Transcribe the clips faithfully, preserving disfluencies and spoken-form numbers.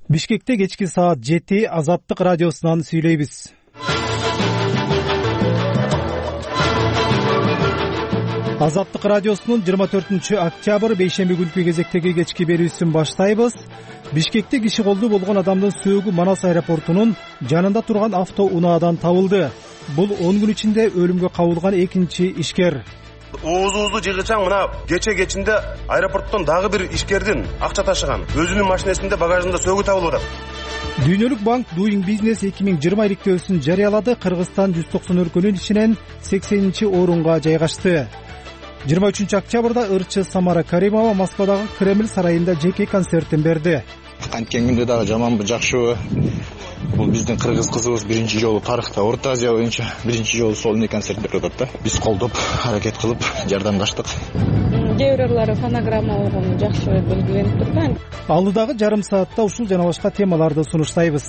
Бишкекте кечки саат жети Азаттык радиосунан сүйлөйбүз. Азаттык радиосунун жыйырма төртүнчү октябрь бейшемби күнкү кезектеги кечки берүүсүн баштайбыз. Бишкекте киши колду болгон адамдын сөөгү Манас аэропортунун жанында турган автоунаадан табылды. Бул он күн ичинде өлүмгө кабылган экинчи ишкер. Уузубузду жыгычаң мына кече кечинде аэропорттон дагы бир ишкердин акча ташыган өзүнүн машинесинде багажында сөөгү табылып атат. Дүйнөлүк банк Doing Business эки миң жыйырма иликтөөсүн жарыялады. Кыргызстан жүз токсон өлкөнүн ичинен сексенинчи орунга жайгашты. жыйырма үчүнчү октябрда ырчы Самара Каримова Москвадагы Кремль сарайында жеке концертин берди. Канткен күндө дагы жаманбы жакшыбы. Бул биздин кыргыз кызыбыз биринчи жолу тарыхта Орто Азия боюнча биринчи жолу сольный концерт берип атат да. Биз колдоп, аракет кылып, жардамдаштык. Кээ бирлери фонограмма болгону жакшы белгиленип турду. Алдыдагы жарым саатта ушул жана башка темаларды сунуштайбыз.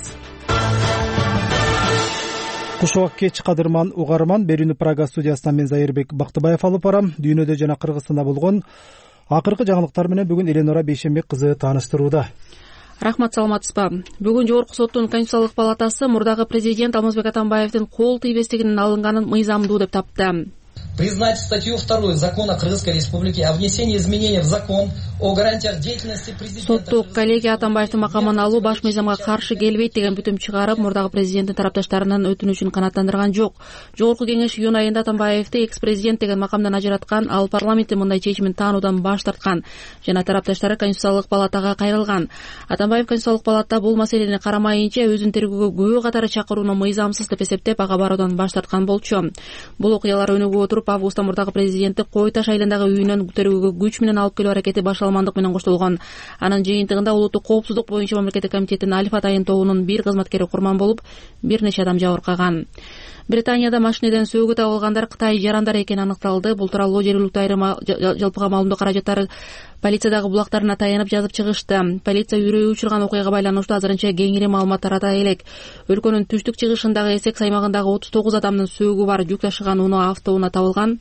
Кушубак кеч кадырман угарман, берүүнү Прага студиясынан мен Зайырбек Бактыбаев алып барам. Дүйнөдө жана Кыргызстанда болгон акыркы жаңылыктар менен бүгүн Эленора Бейшембек кызы тааныштырууда. Рахмат, саламатсызбы? Бүгүн Жогорку соттун Конституциялык палатасы мурдагы президент Алмазбек Атамбаевдин кол тийбестигинин алынганын мыйзамдуу деп тапты. Признать статью вторую Закона Кыргызской Республики о внесении изменений в закон о гарантиях деятельности президента. Соттук коллегия Атамбаевдин макамын алуу баш мыйзамга каршы келбейт деген бүтүм чыгарып, мурдагы президенттин тарапташтарынын өтүнүчүн канааттандырган жок. Жогорку кеңеш июнь айында Атамбаевди экс-президент деген макамдан ажыраткан, ал парламенттин мындай чечимин таануудан баш тарткан жана тарапташтары Конституциялык палатага кайрылган. Атамбаев Конституциялык палата бул маселени карамайынча өзүн тергөөгө күбө катары чакырууну мыйзамсыз деп эсептеп ага баруудан баш тарткан болчу. Бул окуялар өнүгүп отуруп, августта мурдагы президентти Кой Таш айылындагы үйүнөн тергөөгө күч менен алып келүү аракети башталмандык менен коштолгон. Анын жыйынтыгында улуттук коопсуздук боюнча мамлекеттик комитеттин Альфа Атайын тобунун бир кызматкери курман болуп, бир нече адам жабыркаган. Британияда машинеден сөөгү табылгандар Кытай жарандар экени аныкталды. Бул тууралуу жергиликтүү айрым жалпыга маалымдоо каражаттары полициядагы булактарына таянып жазып чыгышты. Полиция үрөө учурган окуяга байланыштуу азырынча кеңири маалымат тарата элек. Өлкөнүн түштүк чыгышындагы Эсекс аймагындагы отуз тогуз адамдын сөөгү бар жүк ташыган унаа автоунаа табылган.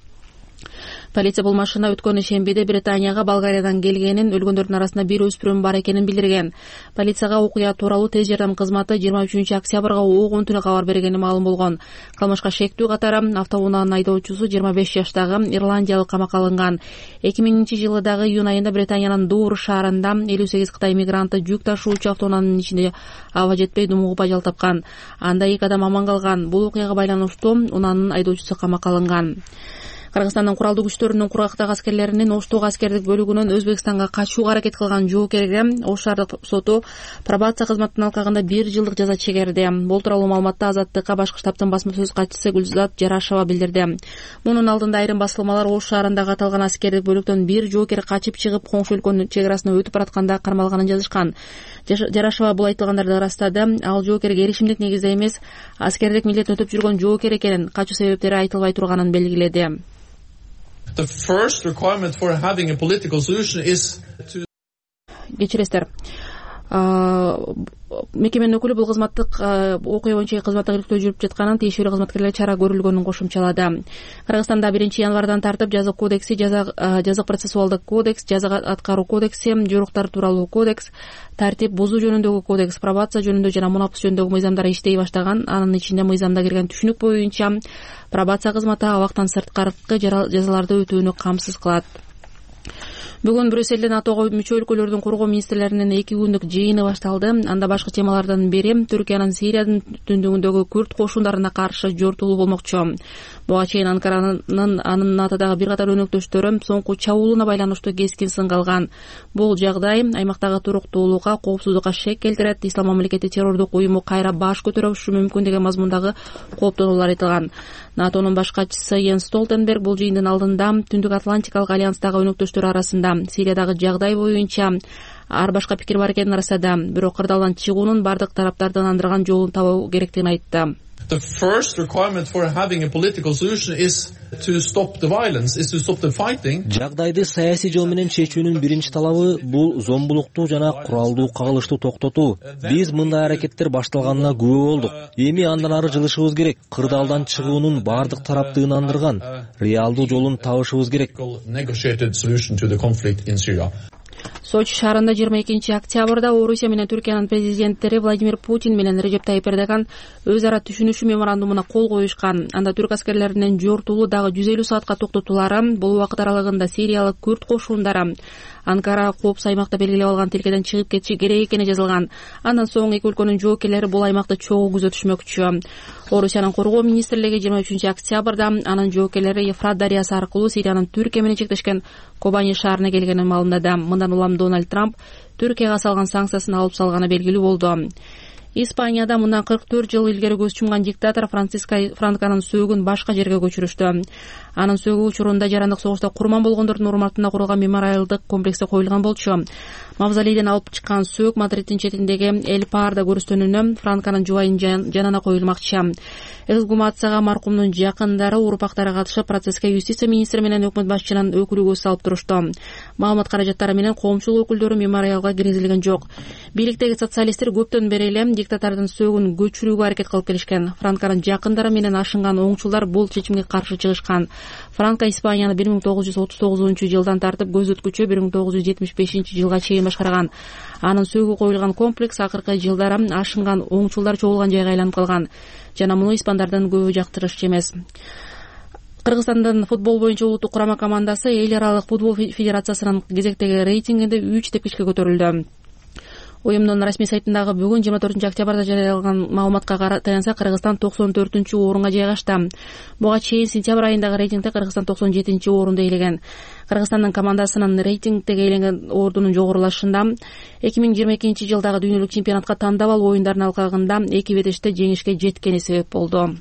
Полиция бул машина өткөн ишембиде Британияга Болгариядан келгенин, өлгөндөрдүн арасында бир өспүрүм бар экенин билдирген. Полицияга окуя тууралуу тез жардам кызматы жыйырма үчүнчү октябрга огон түнү кабар бергени маалым болгон. Калмышка шектүү катары автоунаанын айдоочусу жыйырма беш жаштагы ирландиялык камакка алынган. эки миңинчи жылы дагы июнь айында Британиянын Дувр шаарында элүү сегиз Кытай мигранты жүк ташуучу автоунаанын ичинде аба жетпей думугуп ажал тапкан. Анда эки адам аман калган. Бул окуяга байланыштуу унаанын айдоочусу камакка алынган. Кыргызстандын куралдуу күчтөрүнүн курактагы аскерлеринин Оштук аскердик бөлүгүнөн Өзбекстанга качууга аракет кылган жоокерге Ош шаардык соту пробация кызматынын алкагында бир жылдык жаза чегерди. Бул тууралуу маалыматты Азаттыкка башкы штабтын басма сөз катчысы Гүлзат Жарашева билдирди. Мунун алдында айрым басылмалар Ош шаарындагы аталган аскердик бөлүктөн бир жоокер качып чыгып коңшу өлкөнүн чек арасына өтүп баратканда кармалганын жазышкан. Жарашева бул айтылгандарды ырастады. Ал жоокерге эришимдик негизде эмес, аскердик милдетин өтүп жүргөн жоокер экенин, качуу себептери айтылбай турганын белгиледи. The first requirement for having a political solution is to Кечиресиздер. Мекеменин өкүлү бул кызматтык окуя боюнча кызматтык иликтөө жүрүп жатканын, тиешелүү кызматкерлерге чара көрүлгөнүн кошумчалады. Кыргызстанда биринчи январдан тартып жазык кодекси, жазык процессуалдык кодекс, жазык аткаруу кодекси, жоруктар тууралуу кодекс, тартип бузуу жөнүндөгү кодекс, пробация жөнүндө жана мунапыс жөнүндөгү мыйзамдар иштей баштаган. Анын ичинде мыйзамда кирген түшүнүк боюнча пробация кызматы абактан сырткаркы жазаларды өтүүнү камсыз кылат. Бүгүн Брюссельде НАТОго мүчө өлкөлөрдүн коргоо министрлеринин эки күндүк жыйыны башталды. Анда башкы темалардан бири Түркиянын Сириянын түндүгүндөгү күрд кошундарына каршы жортулуу болмокчу. Буга чейин Анкаранын анын НАТОдагы бир катар өнөктөштөрү соңку чабуулуна байланыштуу кескин сынга алган. Бул жагдай аймактагы туруктуулукка, коопсуздукка шек келтирет, Ислам мамлекети террордук уюму кайра баш көтөрүшү мүмкүн деген мазмундагы кооптонуулар айтылган. НАТОнун баш катчысы Йенс Столтенберг бул жыйындын алдында Түндүк Атлантикалык альянстагы өнөктөштөр арасында Сириядагы жагдай боюнча ар башка пикир бар экенин ырастады. Бирок кырдаалдан чыгуунун бардык тараптарды андырган жолун табуу керектигин айтты. The first requirement for having a political solution is to stop the violence, is to stop the fighting. Жагдайды саясий жол менен чечүүнүн биринчи талабы бул зомбулукту жана куралдуу кагылышту токтотуу. Биз мындай аракеттер башталганына күбө болдук. Эми андан ары жылышыбыз керек. Кырдаалдан чыгуунун бардык тараптыгын андырган реалдуу жолун табышыбыз керек. Negotiated solution to the conflict in Syria. Сочи шаарында жыйырма экинчи октябрда Орусия менен Түркиянын президенттери Владимир Путин менен Режеп Тайип Эрдоган өз ара түшүнүшүү меморандумуна кол коюшкан. Анда түрк аскерлеринин жортулуу дагы жүз элүү саатка токтотулары, бул убакыт аралыгында сириялык күрд кошундары Анкара коопсуз аймакта белгилеп алган тилкеден чыгып кетиши керек экени жазылган. Андан соң эки өлкөнүн жоокерлери бул аймакты чогуу күзөтүшмөкчү. Орусиянын коргоо министрлиги жыйырма үчүнчү октябрда анын жоокерлери Ефрат дарыясы аркылуу Сириянын Түркия менен чектешкен Кобани шаарына келгенин маалымдады. Мындан улам Дональд Трамп Түркияга салган санкциясын алып салганы белгилүү болду. Испанияда мындан кырк төрт жыл илгери көз чумган диктатор Франциско Франконун сөөгүн башка жерге көчүрүштү. Анын сөөгү учурунда жарандык согушта курман болгондордун урматына курулган мемориалдык комплексте коюлган болчу. Мавзолейден алып чыккан сөök Мадридтин четиндеги Эль Парда көрүстөнүнө Франконун жубайын жанына коюлмакчы. Эксгумацияга маркумдун жакындары, урпактары катышып, процесске юстиция министри менен өкмөт башчынын өкүлү көз салып турушту. Маалымат каражаттары менен коомчулук өкүлдөрү мемориалга киргизилген жок. Бийликтеги социалисттер көптөн бери эле диктатордун сөөгүн көчүрүүгө аракет кылып келишкен. Франконун жакындары менен ашынган оңчулдар бул чечимге каршы чыгышкан. Франко Испанияны бир миң тогуз жүз отуз тогузунчу жылдан тартып көзөткүчө бир миң тогуз жүз жетимиш бешинчи жылга чейин башкарган. Анын сөөгү коюлган комплекс акыркы жылдары ашынган оңчулдар чогулган жайга айланып калган. Жана муну испандардын көбү жактырышчу эмес. Кыргызстандын футбол боюнча улуттук курама командасы эл аралык футбол федерациясынын кезектеги рейтингинде үч тепкичке көтөрүлдү. Уюмдун расмий сайтындагы бүгүн жыйырма төртүнчү октябрда жарыяланган маалыматка таянса, Кыргызстан токсон төртүнчү орунга жайгашты. Буга чейин сентябрь айындагы рейтингде Кыргызстан токсон жетинчи орунду ээлеген. Кыргызстандын командасынын рейтингдеги ээлеген ордунун жогорулашында эки миң жыйырма экинчи жылдагы дүйнөлүк чемпионатка тандап алуу оюндарынын алкагында эки бетеште жеңишке жеткени себеп болду.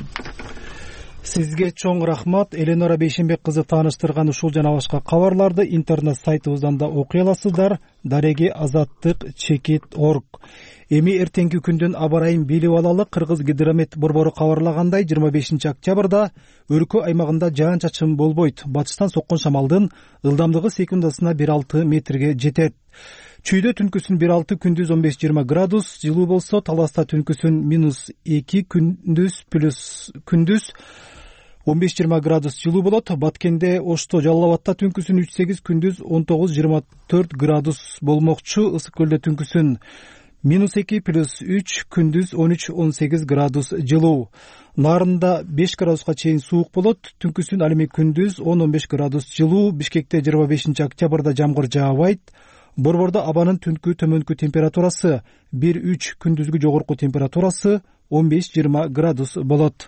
Сизге чоң рахмат. Эленора Бейшенбек кызы тааныштырган ушул жана башка кабарларды интернет сайтыбыздан да окуй аласыздар. Дареги азаттык чекит точка орг. Эми эртеңки күндүн аба ырайын билип алалы. Кыргыз гидромет борбору кабарлагандай, жыйырма бешинчи октябрда өлкө аймагында жаан чачын болбойт. Батыштан соккон шамалдын ылдамдыгы секундасына бир алты метрге жетет. Чүйдө түнкүсүн бир алты, күндүз он беш жыйырма градус жылуу болсо, Таласта түнкүсүн минус эки, күндүз плюс күндүз он беш жыйырма градус жылуу болот. Баткенде, Ошто, Жалал Абадта түнкүсүн үч сегиз, күндүз он тогуз жыйырма төрт градус болмокчу. Ысык көлдө түнкүсүн минус эки плюс үч, күндүз он үч он сегиз градус жылуу. Нарында беш градуска чейин суук болот. Түнкүсүн ал эми күндүз он он беш градус жылуу. Бишкекте жыйырма бешинчи октябрда жамгыр жаабайт. Борбордо абанын түнкү төмөнкү температурасы бир үч, күндүзгү жогорку температурасы он беш жыйырма градус болот.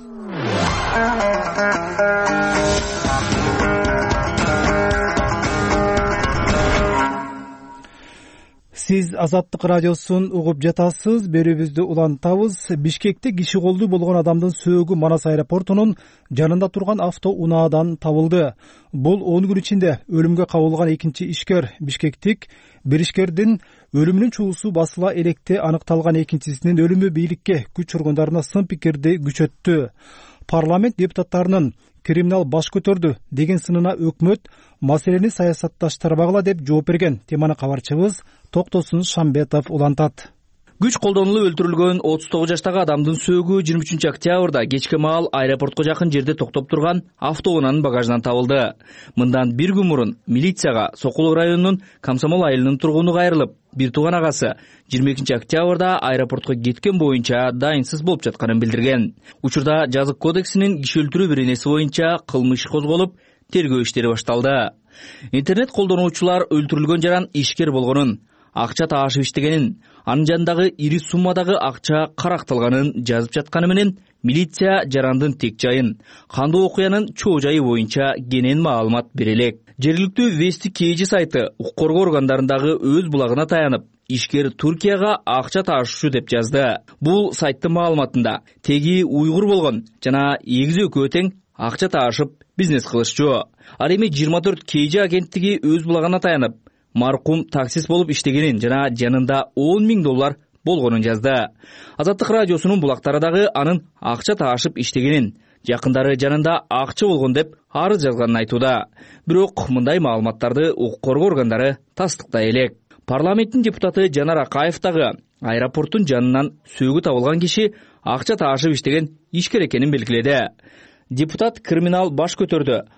Сиз Азаттык радиосун угуп жатасыз. Берүүбүздү улантабыз. Бишкекте киши колду болгон адамдын сөөгү Манас аэропортунун жанында турган автоунаадан табылды. Бул он күн ичинде өлүмгө кабылган экинчи ишкер. Бишкектик бир ишкердин өлүмүнүн чуусу басыла электе аныкталган экинчисинин өлүмү бийликке, күч органдарына сын пикирди күчөттү. Парламент депутаттарынын криминал баш көтөрдү деген сынына өкмөт маселени саясатташтырбагыла деп жооп берген. Теманы кабарчыбыз Токтосун Шамбетов улантат. Күч колдонулуп өлтүрүлгөн отуз тогуз жаштагы адамдын сөөгү жыйырма үчүнчү октябрда кечки маал аэропортко жакын жерде токтоп турган автоунаанын багажынан табылды. Мындан бир күн мурун милицияга Сокулук районунун Комсомол айылынын тургуну кайрылып, бир тууган агасы жыйырма экинчи октябрда аэропортко кеткен боюнча дайынсыз болуп жатканын билдирген. Учурда жазык кодексинин киши өлтүрүү беренеси боюнча кылмыш козголуп, тергөө иштери башталды. Интернет колдонуучулар өлтүрүлгөн жаран ишкер болгонун, акча таашып иштегенин, анын жанындагы ири суммадагы акча каракталганын жазып жатканы менен милиция жарандын тек жайын, кандуу окуянын чоо жайы боюнча кенен маалымат бере элек. Жергиликтүү Вести Кейжи сайты укук коргоо органдарындагы өз булагына таянып, ишкер Туркияга акча таашуучу деп жазды. Бул сайттын маалыматында теги уйгур болгон жана эгизи экөө тең акча таашып бизнес кылышчу. Ал эми жыйырма төрт Кейжи агенттиги өз булагына таянып, маркум таксист болуп иштегенин жана жанында он миң доллар болгонун жазды. Азаттык радиосунун булактары дагы анын акча таашып иштегенин, жакындары жанында акча болгон деп арыз жазганын айтууда. Бирок мындай маалыматтарды укук коргоо органдары тастыктай элек. Парламенттин депутаты Жанар Акаев дагы аэропорттун жанынан сөөгү табылган киши акча таашып иштеген ишкер экенин белгиледи. Депутат криминал баш көтөрдү.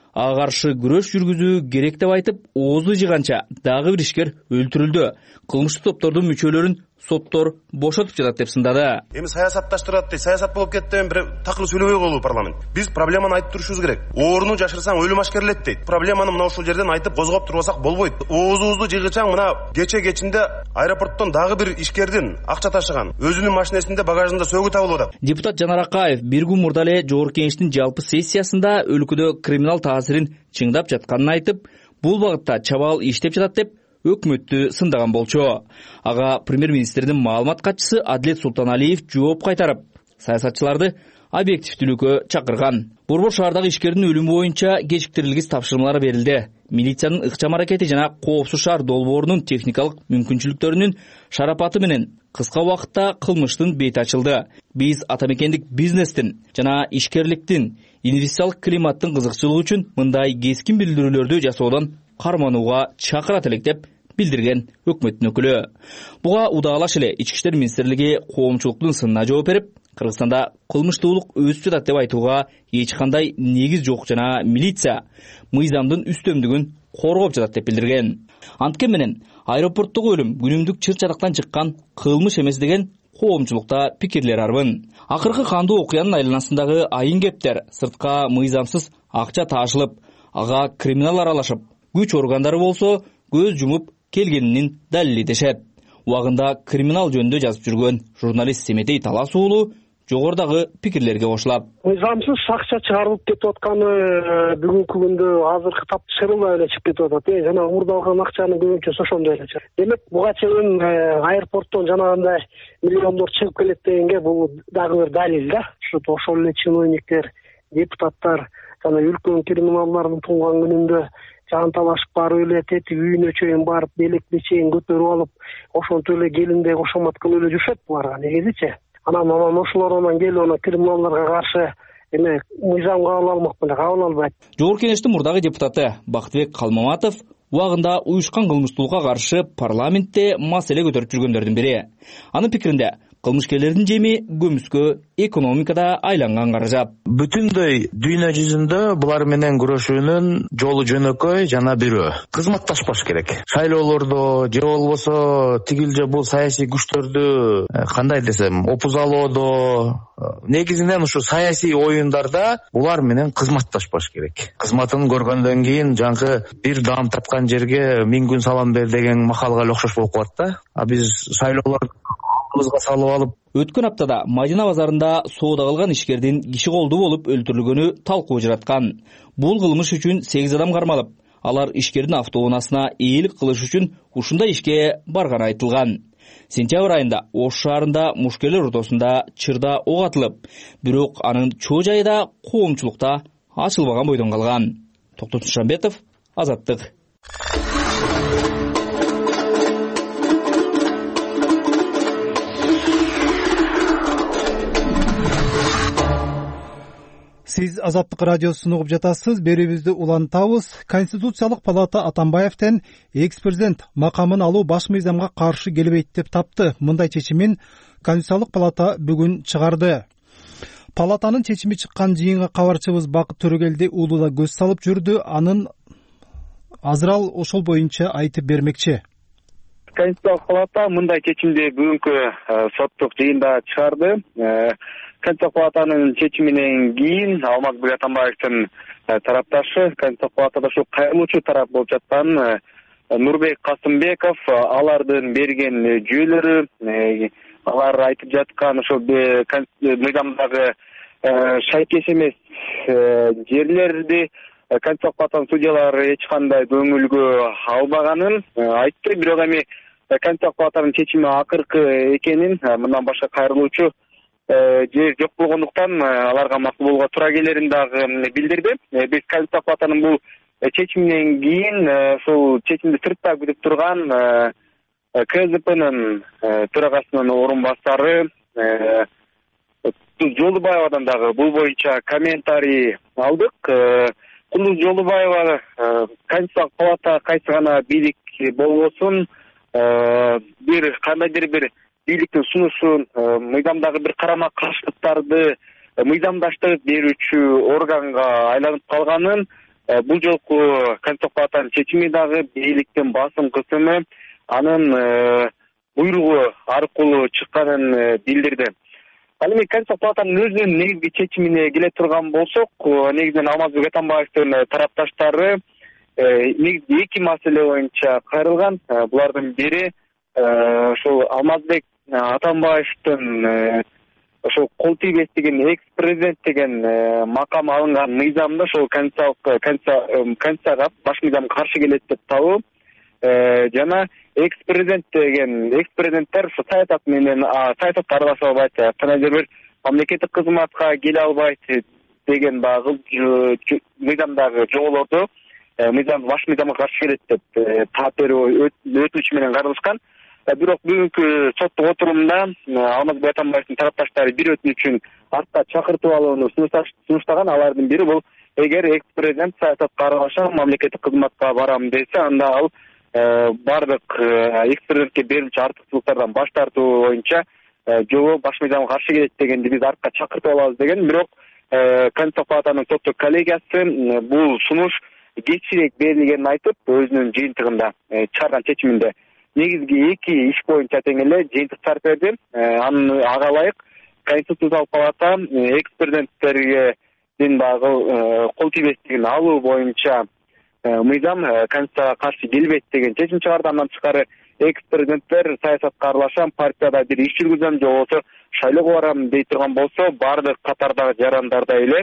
Ага каршы күрөш жүргүзүү керек деп айтып, оозу жыганча дагы бир ишкер өлтүрүлдү. Кылмыштык топтордун мүчөлөрүн соттор бошотуп жатат деп сындады. Эми саясатташтырат дейт, саясат болуп кетти деген бир такыр сүйлөбөй коелу парламент. Биз проблеманы айтып турушубуз керек. Ооруну жашырсаң өлүм ашкерлет дейт. Проблеманы мына ушул жерден айтып козгоп турбасак болбойт. Оозубузду жыгычаң мына кече кечинде аэропорттон дагы бир ишкердин акча ташыган өзүнүн машинесинде багажында сөөгү табылып атат. Депутат Жанар Акаев бир күн мурда эле Жогорку Кеңештин жалпы сессиясында өлкөдө криминал таасирин чыңдап жатканын айтып, бул багытта чабаал иштеп жатат деп өкмөттү сындаган болчу. Ага премьер-министрдин маалымат катчысы Адилет Султаналиев жооп кайтарып, саясатчыларды объективдүүлүккө чакырган. Борбор шаардагы ишкердин өлүмү боюнча кечиктирилгис тапшырмалар берилди. Милициянын ыкчам аракети жана коопсуз шаар долбоорунун техникалык мүмкүнчүлүктөрүнүн шарапаты менен кыска убакытта кылмыштын бети ачылды. Биз атамекендик бизнестин жана ишкерликтин инвестициялык климаттын кызыкчылыгы үчүн мындай кескин билдирүүлөрдү жасоодон карманууга чакырат элек деп билдирген өкмөттүн өкүлү. Буга удаалаш эле Ички иштер министрлиги коомчулуктун сынына жооп берип, Кыргызстанда кылмыштуулук өсүп жатат деп айтууга эч кандай негиз жок жана милиция мыйзамдын үстөмдүгүн коргоп жатат деп билдирген. Анткени менен аэропорттогу өлүм күнүмдүк чыр-чатактан чыккан кылмыш эмес деген коомчулукта пикирлер арбын. Акыркы кандуу окуянын айланасындагы айын кептер, сыртка мыйзамсыз акча таашылып, ага криминал аралашып, күч органдары болсо көз жумуп келгенинин далили дешет. Убагында криминал жөнүндө жазып жүргөн журналист Семетей Талас уулу жогорудагы пикирлерге кошулат. Мыйзамсыз акча чыгарылып кетип атканы бүгүнкү күндө азыркы таптышырылбай эле чыгып кетип атат. Э, жана мурдалган акчаны көбүнчө ошондой эле чыгат. Демек, буга чейин аэропорттон жанагындай миллиондор чыгып келет дегенге бул дагы бир далил да. Ошол эле чиновниктер, депутаттар жана үлкөн криминалдардын туулган күнүндө жан талашып барып эле тетип үйүнө чейин барып белекти чейин көтөрүп алып, ошентип эле келиндей кошомат кылып эле жүрүшөт буларга негизичи. Анан анан ошолордон келип ана криминалдарга каршы эме мыйзам кабыл алмакпын деп кабыл албайт. Жогорку Кеңештин мурдагы депутаты Бактыбек Калмаматов убагында уюшкан кылмыштуулукка каршы парламентте маселе көтөрүп жүргөндөрдүн бири. Анын пикиринде, кылмышкерлердин жеми көмүскө экономикада айланган каражат. Бүтүндөй дүйнө жүзүндө булар менен күрөшүүнүн жолу жөнөкөй жана бирөө. Кызматташпаш керек. Шайлоолордо же болбосо тигил же бул саясий күчтөрдү кандай десем, опузалоодо, негизинен ушу саясий оюндарда булар менен кызматташпаш керек. Кызматын көргөндөн кийин жаңкы бир даам тапкан жерге миң күн салам бер деген макалга эле окшош болуп калат да. А биз шайлоолорду салып алып. Өткөн аптада Мадина базарында соода кылган ишкердин киши колду болуп өлтүрүлгөнү талкуу жараткан. Бул кылмыш үчүн сегиз адам кармалып, алар ишкердин автоунаасына ээлик кылыш үчүн ушундай ишке барганы айтылган. Сентябрь айында Ош шаарында мушкерлер ортосунда чырда ок атылып, бирок анын чоо жайы коомчулукта ачылбаган бойдон калган. Токтот Шамбетов, Азаттык. Сиз Азаттык радиосун угуп жатасыз. Берүүбүздү улантабыз. Конституциялык палата Атамбаевден экс-президент макамын алуу баш мыйзамга каршы келбейт деп тапты. Мындай чечимин Конституциялык палата бүгүн чыгарды. Палатанын чечими чыккан жыйынга кабарчыбыз Бакыт Төрөгелди уулу да көз салып жүрдү. Анын азырал ошол боюнча айтып бермекчи. Конституциялык палата мындай чечимди бүгүнкү соттук жыйында чыгарды. Конституциялык палатанын чечиминен кийин Алмазбек Атамбаевдин тарапташы, Конституциялык палатада ушу кайрылуучу тарап болуп жаткан Нурбек Касымбеков алардын берген жүйөлөрү, алар айтып жаткан ошол мыйзамдагы шайкеш эмес жерлерди Конституциялык палатанын судьялары эч кандай көңүлгө албаганын айтты. Бирок эми Конституциялык палатанын чечими акыркы экенин, мындан башка кайрылуучу жер жок болгондуктан аларга макул болууга туура келерин дагы билдирди. Биз Конституциялык палатанын бул чечиминен кийин ушул чечимди сыртта күтүп турган КЗПнын төрагасынын орун басары Жолдубаевадан дагы бул боюнча комментарий алдык. Кулдуз Жолдубаева Конституциялык палата кайсы гана бийлик болбосун бир кандайдыр бир бийликтин сунушун, мыйзамдагы бир карама каршылыктарды мыйзамдаштырып берүүчү органга айланып калганын, бул жолку Конституциялык палатанын чечими дагы бийликтин басым кысымы анын буйругу аркылуу чыкканын билдирди. Ал эми Конституциялык палатанын өзүнүн негизги чечимине келе турган болсок, негизинен Алмазбек Атамбаевдин тарапташтары негизги эки маселе боюнча кайрылган. Булардын бири ошол Алмазбек Атамбаевдин ошол кол тийбес деген экс-президент деген макам алынган мыйзамды ошол конституцияга баш мыйзам каршы келет деп табуу жана экс-президент деген экс-президенттер ошо саясат менен саясатка аралаша албайт, кандайдыр бир мамлекеттик кызматка келе албайт деген багы мыйзамдагы жоголорду мыйзам баш мыйзамга каршы келет деп таап берүү өтүнүч менен кайрылышкан. Бирок бүгүнкү соттук отурумда Алмазбек Атамбаевдин тарапташтары бир өтүнүчүн артка чакыртып алууну сунуштаган. Алардын бири бул эгер экс-президент саясатка аралашам, мамлекеттик кызматка барам десе, анда ал бардык экс-президентке берилчү артыкчылыктардан баш тартуу боюнча жобо баш мыйзамга каршы келет дегенди биз артка чакыртып алабыз деген. Бирок Конституциялык палатанын соттук коллегиясы бул сунуш кечирээк берилгенин айтып, өзүнүн жыйынтыгында чыгарган чечиминде негизги эки иш боюнча тең эле жыйынтык чыгарып берди. Аны ага ылайык Конституциялык палата экс-президенттердин багы кол тийбестигин алуу боюнча мыйзам Конституцияга каршы келбейт деген чечим чыгарды. Андан тышкары экс-президенттер саясатка аралашам, партияда бир иш жүргүзөм же болбосо шайлоого барам дей турган болсо, баардык катардагы жарандардай эле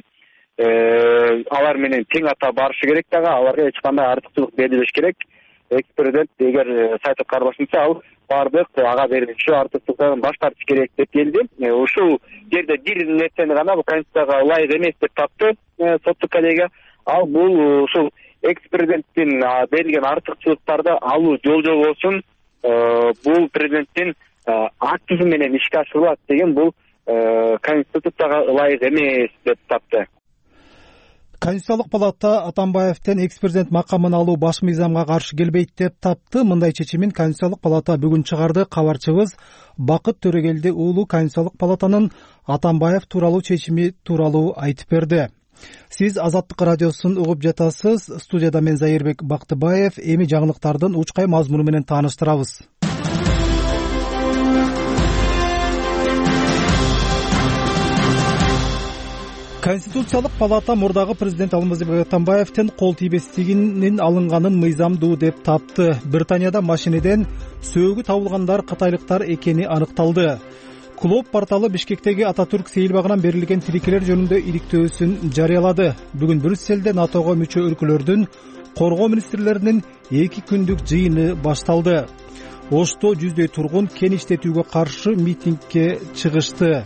алар менен тең ата барышы керек дагы, аларга эч кандай артыкчылык берилбеш керек. Экс-президент эгер саясатка аралашса, ал баардык ага берилчү артыкчылыктардан баш тартыш керек деп келди. Ушул жерде бир нерсени гана бул Конституцияга ылайык эмес деп тапты соттук коллегия. Ал бул ушул экс-президенттин берилген артыкчылыктарды алуу жол жобосун бул президенттин активи менен ишке ашырылат деген бул Конституцияга ылайык эмес деп тапты. Конституциялык палата Атамбаевдин экс-президент макамын алуу баш мыйзамга каршы келбейт деп тапты. Мындай чечимин Конституциялык палата бүгүн чыгарды. Кабарчыбыз Бакыт Төрөгелди уулу Конституциялык палатанын Атамбаев тууралуу чечими тууралуу айтып берди. Сиз Азаттык радиосун угуп жатасыз. Студияда мен Зайырбек Бактыбаев. Эми жаңылыктардын учкай мазмуну менен тааныштырабыз. Конституциялык палата мурдагы президент Алмазбек Атамбаевдин кол тийбестигинин алынганын мыйзамдуу деп тапты. Британияда машинеден сөөгү табылгандар кытайлыктар экени аныкталды. Клуб порталы Бишкектеги Ататүрк сейилбагынан берилген тиликелер жөнүндө иликтөөсүн жарыялады. Бүгүн Брюсселде натого мүчө өлкөлөрдүн коргоо министрлеринин эки күндүк жыйыны башталды. Ошто жүздөй тургун кен иштетүүгө каршы митингге чыгышты.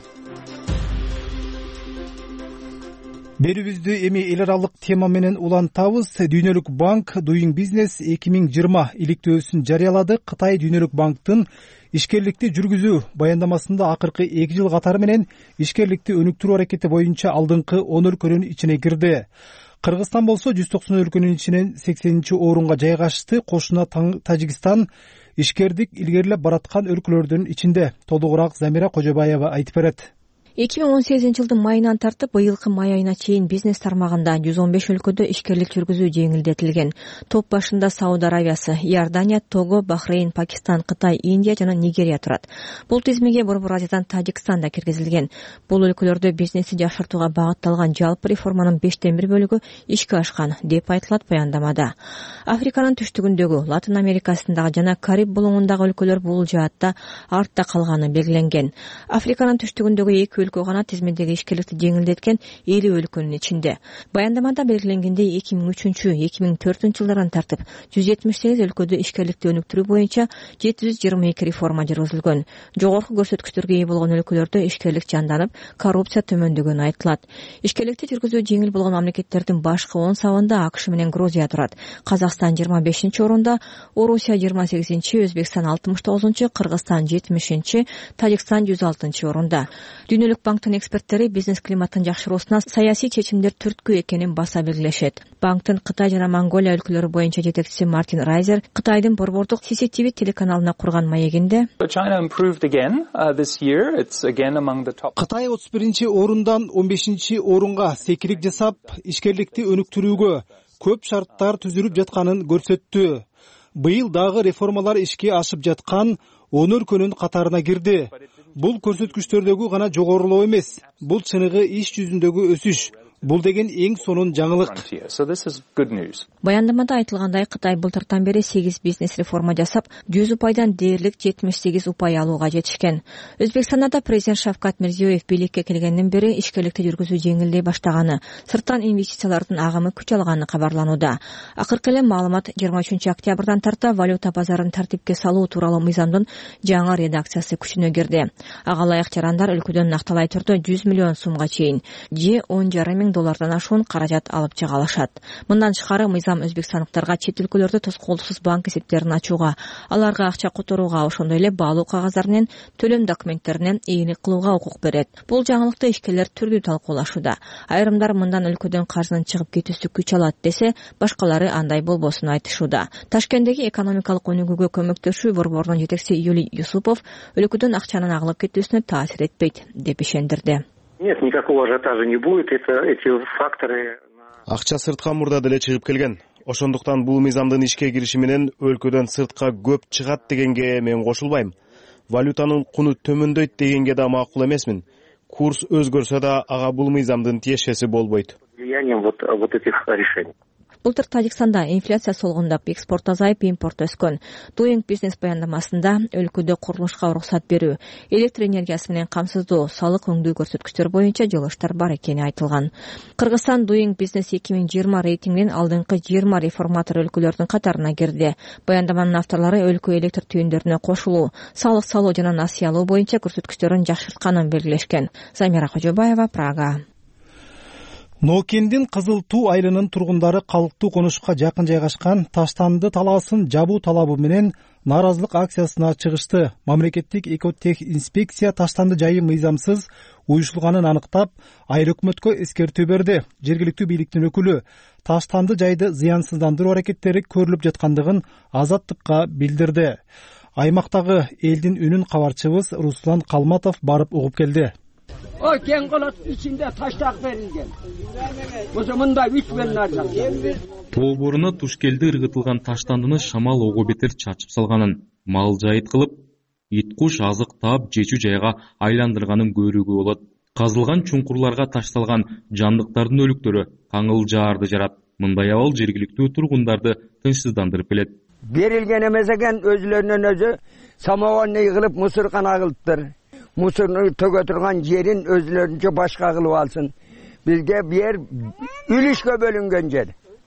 Берүүбүздү эми эл аралык тема менен улантабыз. Дүйнөлүк банк Doing Business эки миң жыйырма иликтөөсүн жарыялады. Кытай Дүйнөлүк банктын ишкерликти жүргүзүү баяндамасында акыркы эки жыл катары менен ишкерликти өнүктүрүү аракети боюнча алдыңкы он өлкөнүн ичине кирди. Кыргызстан болсо жүз токсон өлкөнүн ичинен сексенинчи орунга жайгашты. Кошуна Тажикстан ишкердик илгерилеп бараткан өлкөлөрдүн ичинде. Толугураак Замира Кожобаева айтып берет. эки миң он сегизинчи жылдын майынан тартып быйылкы май айына чейин бизнес тармагында жүз он беш өлкөдө ишкерлик жүргүзүү жеңилдетилген. Топ башында Сауд Аравиясы, Иордания, Того, Бахрейн, Пакистан, Кытай, Индия жана Нигерия турат. Бул тизмеге Борбор Азиядан Тажикстан да киргизилген. Бул өлкөлөрдө бизнести жакшыртууга багытталган жалпы реформанын бештен бир бөлүгү ишке ашкан деп айтылат баяндамада. Африканын түштүгүндөгү, Латын Америкасындагы жана Кариб булуңундагы өлкөлөр бул жаатта артта калганы белгиленген. Африканын түштүгүндөгү эки өлкө гана тизмедеги ишкерликти жеңилдеткен элүү өлкөнүн ичинде. Баяндамада белгиленгендей эки миң үчүнчү эки миң төртүнчү жылдардан тартып жүз жетимиш сегиз өлкөдө ишкерликти өнүктүрүү боюнча жети жүз жыйырма эки реформа жүргүзүлгөн. Жогорку көрсөткүчтөргө ээ болгон өлкөлөрдө ишкерлик жанданып, коррупция төмөндөгөнү айтылат. Ишкерликти жүргүзүү жеңил болгон мамлекеттердин башкы он сабында АКШ менен Грузия турат. Казакстан жыйырма бешинчи орунда, Орусия жыйырма сегизинчи, Өзбекстан алтымыш тогузунчу, Кыргызстан жетимишинчи, Тажикстан жүз алтынчы орунда. Дүйнөлүк банктын эксперттери бизнес климаттын жакшыруусуна саясий чечимдер түрткү экенин баса белгилешет. Банктын Кытай жана Монголия өлкөлөрү боюнча жетекчиси Мартин Райзер Кытайдын борбордук си си ти ви телеканалына курган маегинде Кытай отуз биринчи орундан он бешинчи орунга секирик жасап, ишкерликти өнүктүрүүгө, көп шарттар түзүлүп жатканын көрсөттү. Быйыл дагы реформалар ишке ашып жаткан он өлкөнүн катарына кирди. Бул көрсөткүчтөрдөгү гана жогорулоо эмес, бул чыныгы иш жүзүндөгү өсүш. Бул деген эң сонун жаңылык. Баяндамада айтылгандай, Кытай былтыртан бери сегиз бизнес реформа жасап, жүз упайдан дээрлик жетимиш сегиз упай алууга жетишкен. Өзбекстанда да президент Шавкат Мирзиёев бийликке келгенден бери ишкерликти жүргүзүү жеңилдей баштаганы, сырттан инвестициялардын агымы күч алганы кабарланууда. Акыркы эле маалымат жыйырма үчүнчү октябрдан тарта валюта базарын тартипке салуу тууралуу мыйзамдын жаңы редакциясы күчүнө кирди. Ага ылайык жарандар өлкөдөн накталай түрдө жүз миллион сумга чейин, же он жарым миң доллардан ашуун каражат алып чыга алышат. Мындан тышкары мыйзам өзбекстандыктарга чет өлкөлөрдө тоскоолдуксуз банк эсептерин ачууга, аларга акча которууга, ошондой эле баалуу кагаздары менен төлөм документтерине ээлик кылууга укук берет. Бул жаңылыкты ишкерлер түрдүү талкуулашууда. Айрымдар мындан өлкөдөн каржынын чыгып кетүүсү күч алат десе, башкалары андай болбосун айтышууда. Ташкенттеги экономикалык өнүгүүгө көмөктөшүү борборунун жетекчиси Юлий Юсупов өлкөдөн акчанын агылып кетүүсүнө таасир этпейт деп ишендирди. Нет, никакого ажиотажа не будет. Это эти факторы. Акча сыртка мурда деле чыгып келген. Ошондуктан бул мыйзамдын ишке кириши менен өлкөдөн сыртка көп чыгат дегенге мен кошулбайм. Валютанын куну төмөндөйт дегенге да макул эмесмин. Курс өзгөрсө да ага бул мыйзамдын тиешеси болбойт. Влиянием вот вот этих решений. Былтыр Тажикстанда инфляция солгундап, экспорт азайып, импорт өскөн. Doing Business баяндамасында өлкөдө курулушка уруксат берүү, электр энергиясы менен камсыздоо, салык өңдүү көрсөткүчтөр боюнча жолуштар бар экени айтылган. Кыргызстан Doing Business эки миң жыйырма рейтингинин алдыңкы жыйырма реформатор өлкөлөрдүн катарына кирди. Баяндаманын авторлору өлкө электр түйүндөрүнө кошулуу, салык салуу жана насыя алуу боюнча көрсөткүчтөрүн жакшыртканын белгилешкен. Замира Кожобаева, Прага. Нокендин Кызыл Туу айылынын тургундары калктуу конушка жакын жайгашкан Таштанды талаасын жабуу талабы менен нааразылык акциясына чыгышты. Мамлекеттик экотех инспекция Таштанды жайы мыйзамсыз уюшулганын аныктап, айыл өкмөткө эскертүү берди. Жергиликтүү бийликтин өкүлү Таштанды жайды зыянсыздандыруу аракеттери көрүлүп жаткандыгын Азаттыкка билдирди. Аймактагы элдин үнүн кабарчыбыз Руслан Калматов барып угуп келди. O ken kolat içinde taştak verilgen. O zaman da üç benlerden. Тоборуна тушкелди ыргытылган таштандыны шамал ого бетер чачып салганын, мал жайыт кылып, ит куш азык таап жечүү жайга айландырганын көрүүгө болот. Казылган чуңкурларга ташталган жандыктардын өлүктөрү каңыл жаарды жарат. Мындай абал жергиликтүү тургундарды тынчсыздандырып келет. Берилген эмес экен, өзүлөрүнөн өзү самогонный кылып мусоркан агылыптыр. Musurunu töge turgan yerin özlerince başka kılıp alsın. Bizge bir yer ülüşke bölüngen yer.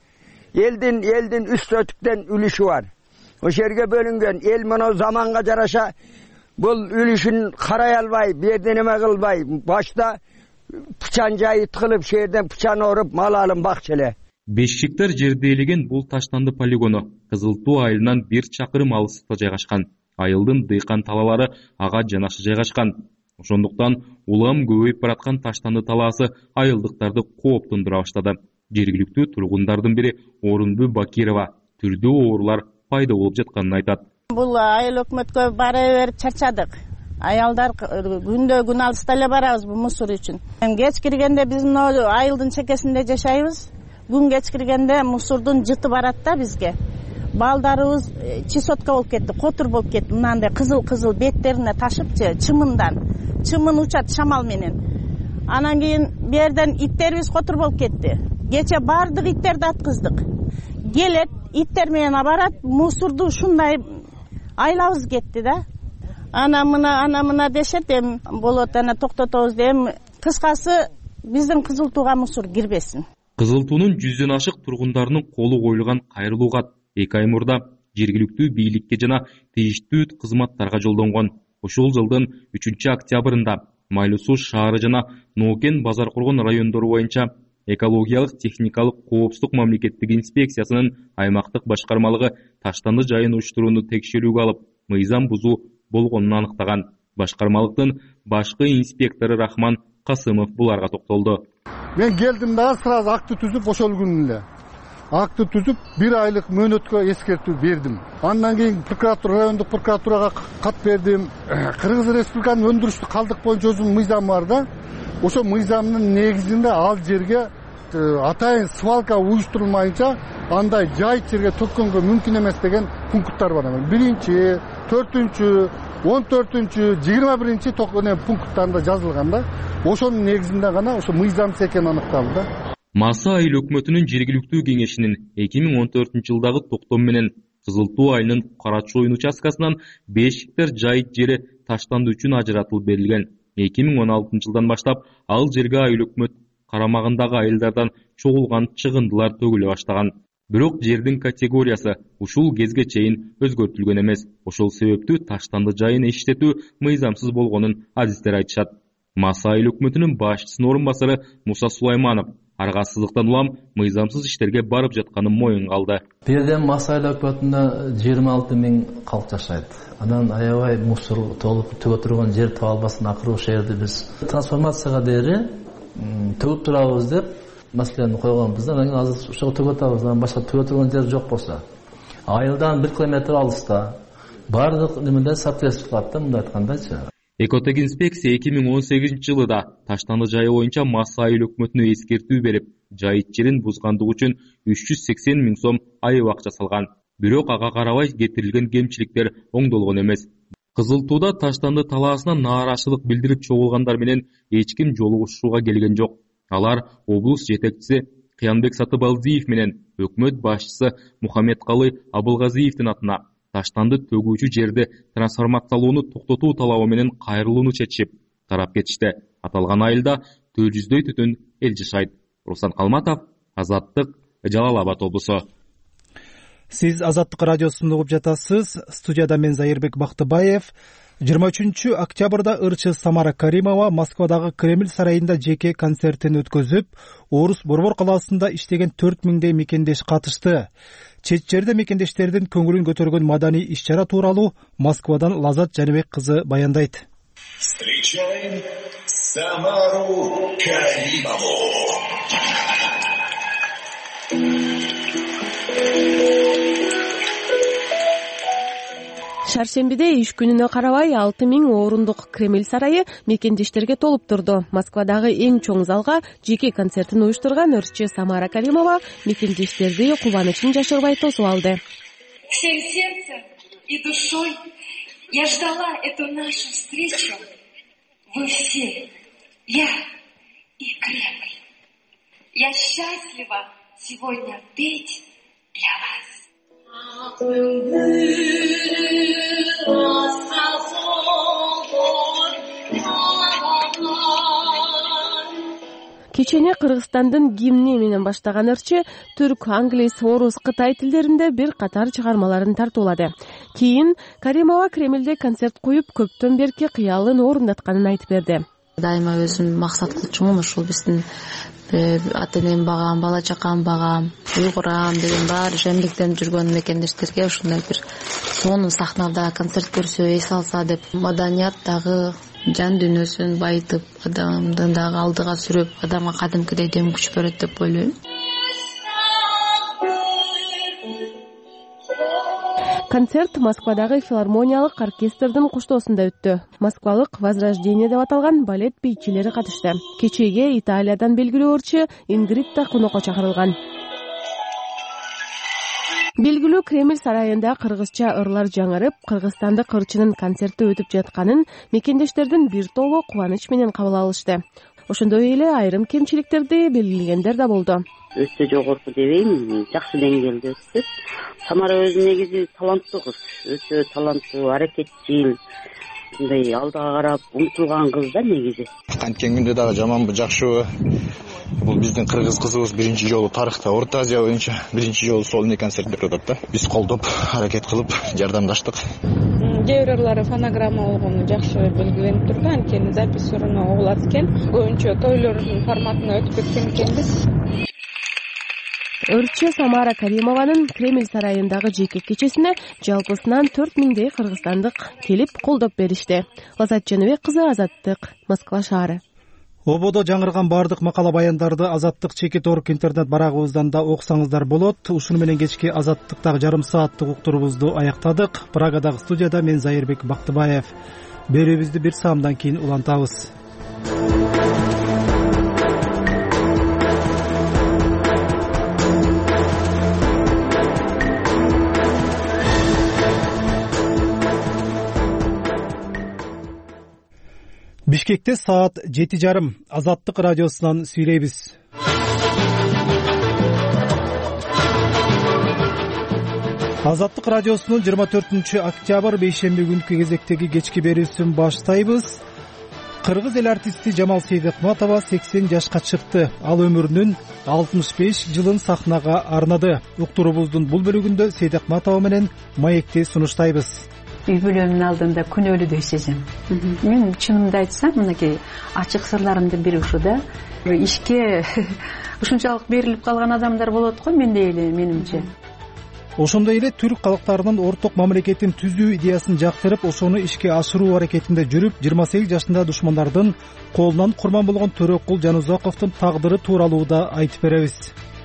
Eldin, eldin üst ötükten ülüşü var. O şerge bölüngen. El bunu zamanga jaraşa bu ülüşün karayalbay, bir yerden eme kılbay. Başta pıçancayı tıkılıp şehirden pıçanı orup mal alın bakçele. Бешиктер жерделеген бул таштанды полигону Кызыл Туу айылынан бир чакырым алыстыкта жайгашкан. Айылдын дыйкан талалары ага жанашы жайгашкан. Ошондуктан улам көбөйүп бараткан таштанды талаасы айылдыктарды кооптондура баштады. Жергиликтүү тургундардын бири Орунбү Бакирова түрдүү оорулар пайда болуп жатканын айтат. Бул айыл өкмөткө бара берип чарчадык. Аялдар күндө күн алыста эле барабыз бул мусор үчүн. Кеч киргенде биздин айылдын чекесинде жашайбыз. Күн кеч киргенде мусордун жыты барат да бизге. Балдарыбыз чесотка болуп кетти, котур болуп кетти. Мынандай кызыл-кызыл беттерине ташыпчы чымындан. Чымын учат шамал менен. Анан кийин бу жерден иттерибиз котур болуп кетти. Кече бардык иттерди аткыздык. Келет, иттер менен барат, мусорду ушундай айлабыз кетти да. Ана мына, ана мына дешет, эми болот, ана токтотобуз дем. Кыскасы биздин Кызыл Тууга мусор кирбесин. Кызыл Туунун жүздөн ашык тургундарынын колу коюлган кайрылуу кат эки ай мурда жергиликтүү бийликке жана тийиштүү кызматтарга жолдонгон. Ошол жылдын үчүнчү октябрында Майлуу Суу шаары жана Нокен базар кургон райондору боюнча экологиялык техникалык коопсуздук мамлекеттик инспекциясынын аймактык башкармалыгы таштанды жайын уюштурууну текшерүүгө алып, мыйзам бузуу болгонун аныктаган. Башкармалыктын башкы инспектору Рахман Касымов буларга токтолду. Мен келдим дагы сразу акты түзүп ошол күнү эле. Акты түзүп бир айлык мөөнөткө эскертүү бердим. Андан кийин прокуратура, райондук прокуратурага кат бердим. Кыргыз Республиканын өндүрүштүк калдык боюнча өзүнүн мыйзамы бар да. Ошо мыйзамдын негизинде ал жерге атайын свалка уюштурулмайынча андай жайыт жерге төккөнгө мүмкүн эмес деген пункттар бар. Биринчи, төртүнчү, он төртүнчү, жыйырма биринчи пункттарында жазылган да. Ошонун негизинде гана ошо мыйзамсыз экени аныкталды да. Маса айыл өкмөтүнүн жергиликтүү кеңешинин эки миң он төртүнчү жылдагы токтом менен Кызыл Туу айылынын Кара Чоюн участкасынан беш гектар жайыт жери таштанды үчүн ажыратылып берилген. эки миң он алтынчы жылдан баштап ал жерге айыл өкмөт карамагындагы айылдардан чогулган чыгындылар төгүлө баштаган. Бирок жердин категориясы ушул кезге чейин өзгөртүлгөн эмес. Ошол себептүү таштанды жайын иштетүү мыйзамсыз болгонун адистер айтышат. Маса айыл өкмөтүнүн башчысынын орун басары Муса Сулайманов аргасыздыктан улам мыйзамсыз иштерге барып жатканын моюнга алды. Бул жерде Маса айыл өкмөтүндө жыйырма алты миң калк жашайт. Анан аябай мусор толуп төгө турган жер таба албастан акыры ошол жерди биз трансформацияга дээри төгүп турабыз деп маселени койгонбуз. Анан кийин азыр ошого төгүп атабыз. Анан башка төгө турган жер жок болсо, айылдан бир километр алыста баардык немелер соответствие кылат да, мындай айткандачы. Экотек-инспекция эки миң он сегизинчи жылы да таштанды жайы боюнча Маса айыл өкмөтүнө эскертүү берип, жайыт жерин бузгандык үчүн үч жүз сексен миң сом айып акча салган. Бирок ага карабай кетирилген кемчиликтер оңдолгон эмес. Кызыл Тууда таштанды талаасына нааразычылык билдирип чогулгандар менен эч ким жолугушууга келген жок. Алар облус жетекчиси Кыянбек Сатыбалдиев менен өкмөт башчысы Мухаммедкалы Абылгазиевдин атына таштанды төгүүчү жерди трансформациялоону токтотуу талабы менен кайрылууну чечип тарап кетишти. Аталган айылда төрт жүздөй түтүн эл жашайт. Руслан Калматов, Азаттык, Жалал Абад облусу. Сиз Азаттык радиосун угуп жатасыз. Студияда мен Зайырбек Бактыбаев. жыйырма үчүнчү октябрда ырчы Самара Каримова Москвадагы Кремль сарайында жеке концертин өткөзүп, Орус Борбор калаасында иштеген төрт миңдей мекендеш катышты. Чет жерде мекендештердин көңүлүн көтөргөн маданий иш-чара тууралуу Москвадан Лазат Жаныбек кызы баяндайт. Встречаем Самару Каримову. Шаршембиде иш күнүнө карабай алты миң орундук Кремль сарайы мекендештерге толуп турду. Москвадагы эң чоң залга жеке концертин уюштурган ырчы Самара Каримова мекендештерди кубанычын жашырбай тосуп алды. Всем сердцем и душой я ждала эту нашу встречу. Вы все, я и Кремль. Я счастлива сегодня петь для вас. Кечени Кыргызстандын гимни менен баштаган ырчы түрк, англис, орус, кытай тилдеринде бир катар чыгармаларын тартуулады. Кийин Каримова Кремльде концерт коюп, көптөн берки кыялын орундатканын айтып берди. Дайыма өзүм максат кылчумун ушул биздин ата энем багам, бала чакам багам, уйгурам деген баары жембектенип жүргөн мекендештерге ушундай бир сонун сахнада концерт көрсө, эс алса деп маданият дагы жан дүйнөсүн байытып, адамдын дагы алдыга сүрүп, адамга кадимкидей дем күч берет деп ойлойм. Концерт Москвадагы филармониялык оркестрдин куштоосунда өттү. Москвалык Возрождение деп аталган балет бийчилери катышты. Кечеге Италиядан белгилүү ырчы Ингридда конокко чакырылган. Белгилүү Кремль сарайында кыргызча ырлар жаңырып, кыргызстандык ырчынын концерти өтүп жатканын мекендештердин бир тобу кубаныч менен кабыл алышты. Ошондой эле айрым кемчиликтерди белгилегендер да болду. Өтө жогорку дебейм, жакшы деңгээлде өттү. Самара өзү негизи таланттуу кыз, өтө таланттуу, аракетчил, мындай алдыга карап умтулган кыз да негизи. Канткен дагы жаманбы, жакшыбы. Бул биздин кыргыз кызыбыз биринчи жолу тарыхта Орто Азия боюнча биринчи жолу сольный концерт берип атат да. Биз колдоп, аракет кылып, жардамдаштык. Кээ бирлери фонограмма болгону жакшы белгиленип турду, анткени запись орунуна угулат экен. Көбүнчө тойлордун форматына өтүп кеткен экенбиз. Ырчы Самара Каримованын Кремль сарайындагы жеке кечесине жалпысынан төрт миңдей кыргызстандык келип колдоп беришти. Лазат Жаныбек кызы, Азаттык, Москва шаары. Ободо жаңырган бардык макала баяндарды Азаттык чекит орг интернет барагыбыздан да окусаңыздар болот. Ушуну менен кечки Азаттыктагы жарым сааттык уктурубузду аяктадык. Прагадагы студияда мен Зайырбек Бактыбаев. Берүүбүздү бир саамдан кийин улантабыз. Бишкекте саат жети жарым. Азаттык радиосунан сүйлөйбүз. Азаттык радиосунун жыйырма төртүнчү октябрь бейшемби күнкү кезектеги кечки берүүсүн баштайбыз. Кыргыз эл артисти Жамал Сейдыкматова сексен жашка чыкты. Ал өмүрүнүн алтымыш беш жылын сахнага арнады. Уктуруубуздун бул бөлүгүндө Сейдыкматова менен маекти сунуштайбыз. Үй бүлөмдүн алдында күнөөлүүдөй сезем. Мен чынымды айтсам, мынакей ачык сырларымдын бири ушу да. Ишке ушунчалык берилип калган адамдар болот го, мендей эле, менимче. Ошондой эле түрк калктарынын орток мамлекетин түзүү идеясын жактырып, ошону ишке ашыруу аракетинде жүрүп, жыйырма сегиз жашында душмандардын колунан курман болгон Төрөкул Жанузаковдун тагдыры тууралуу да айтып беребиз.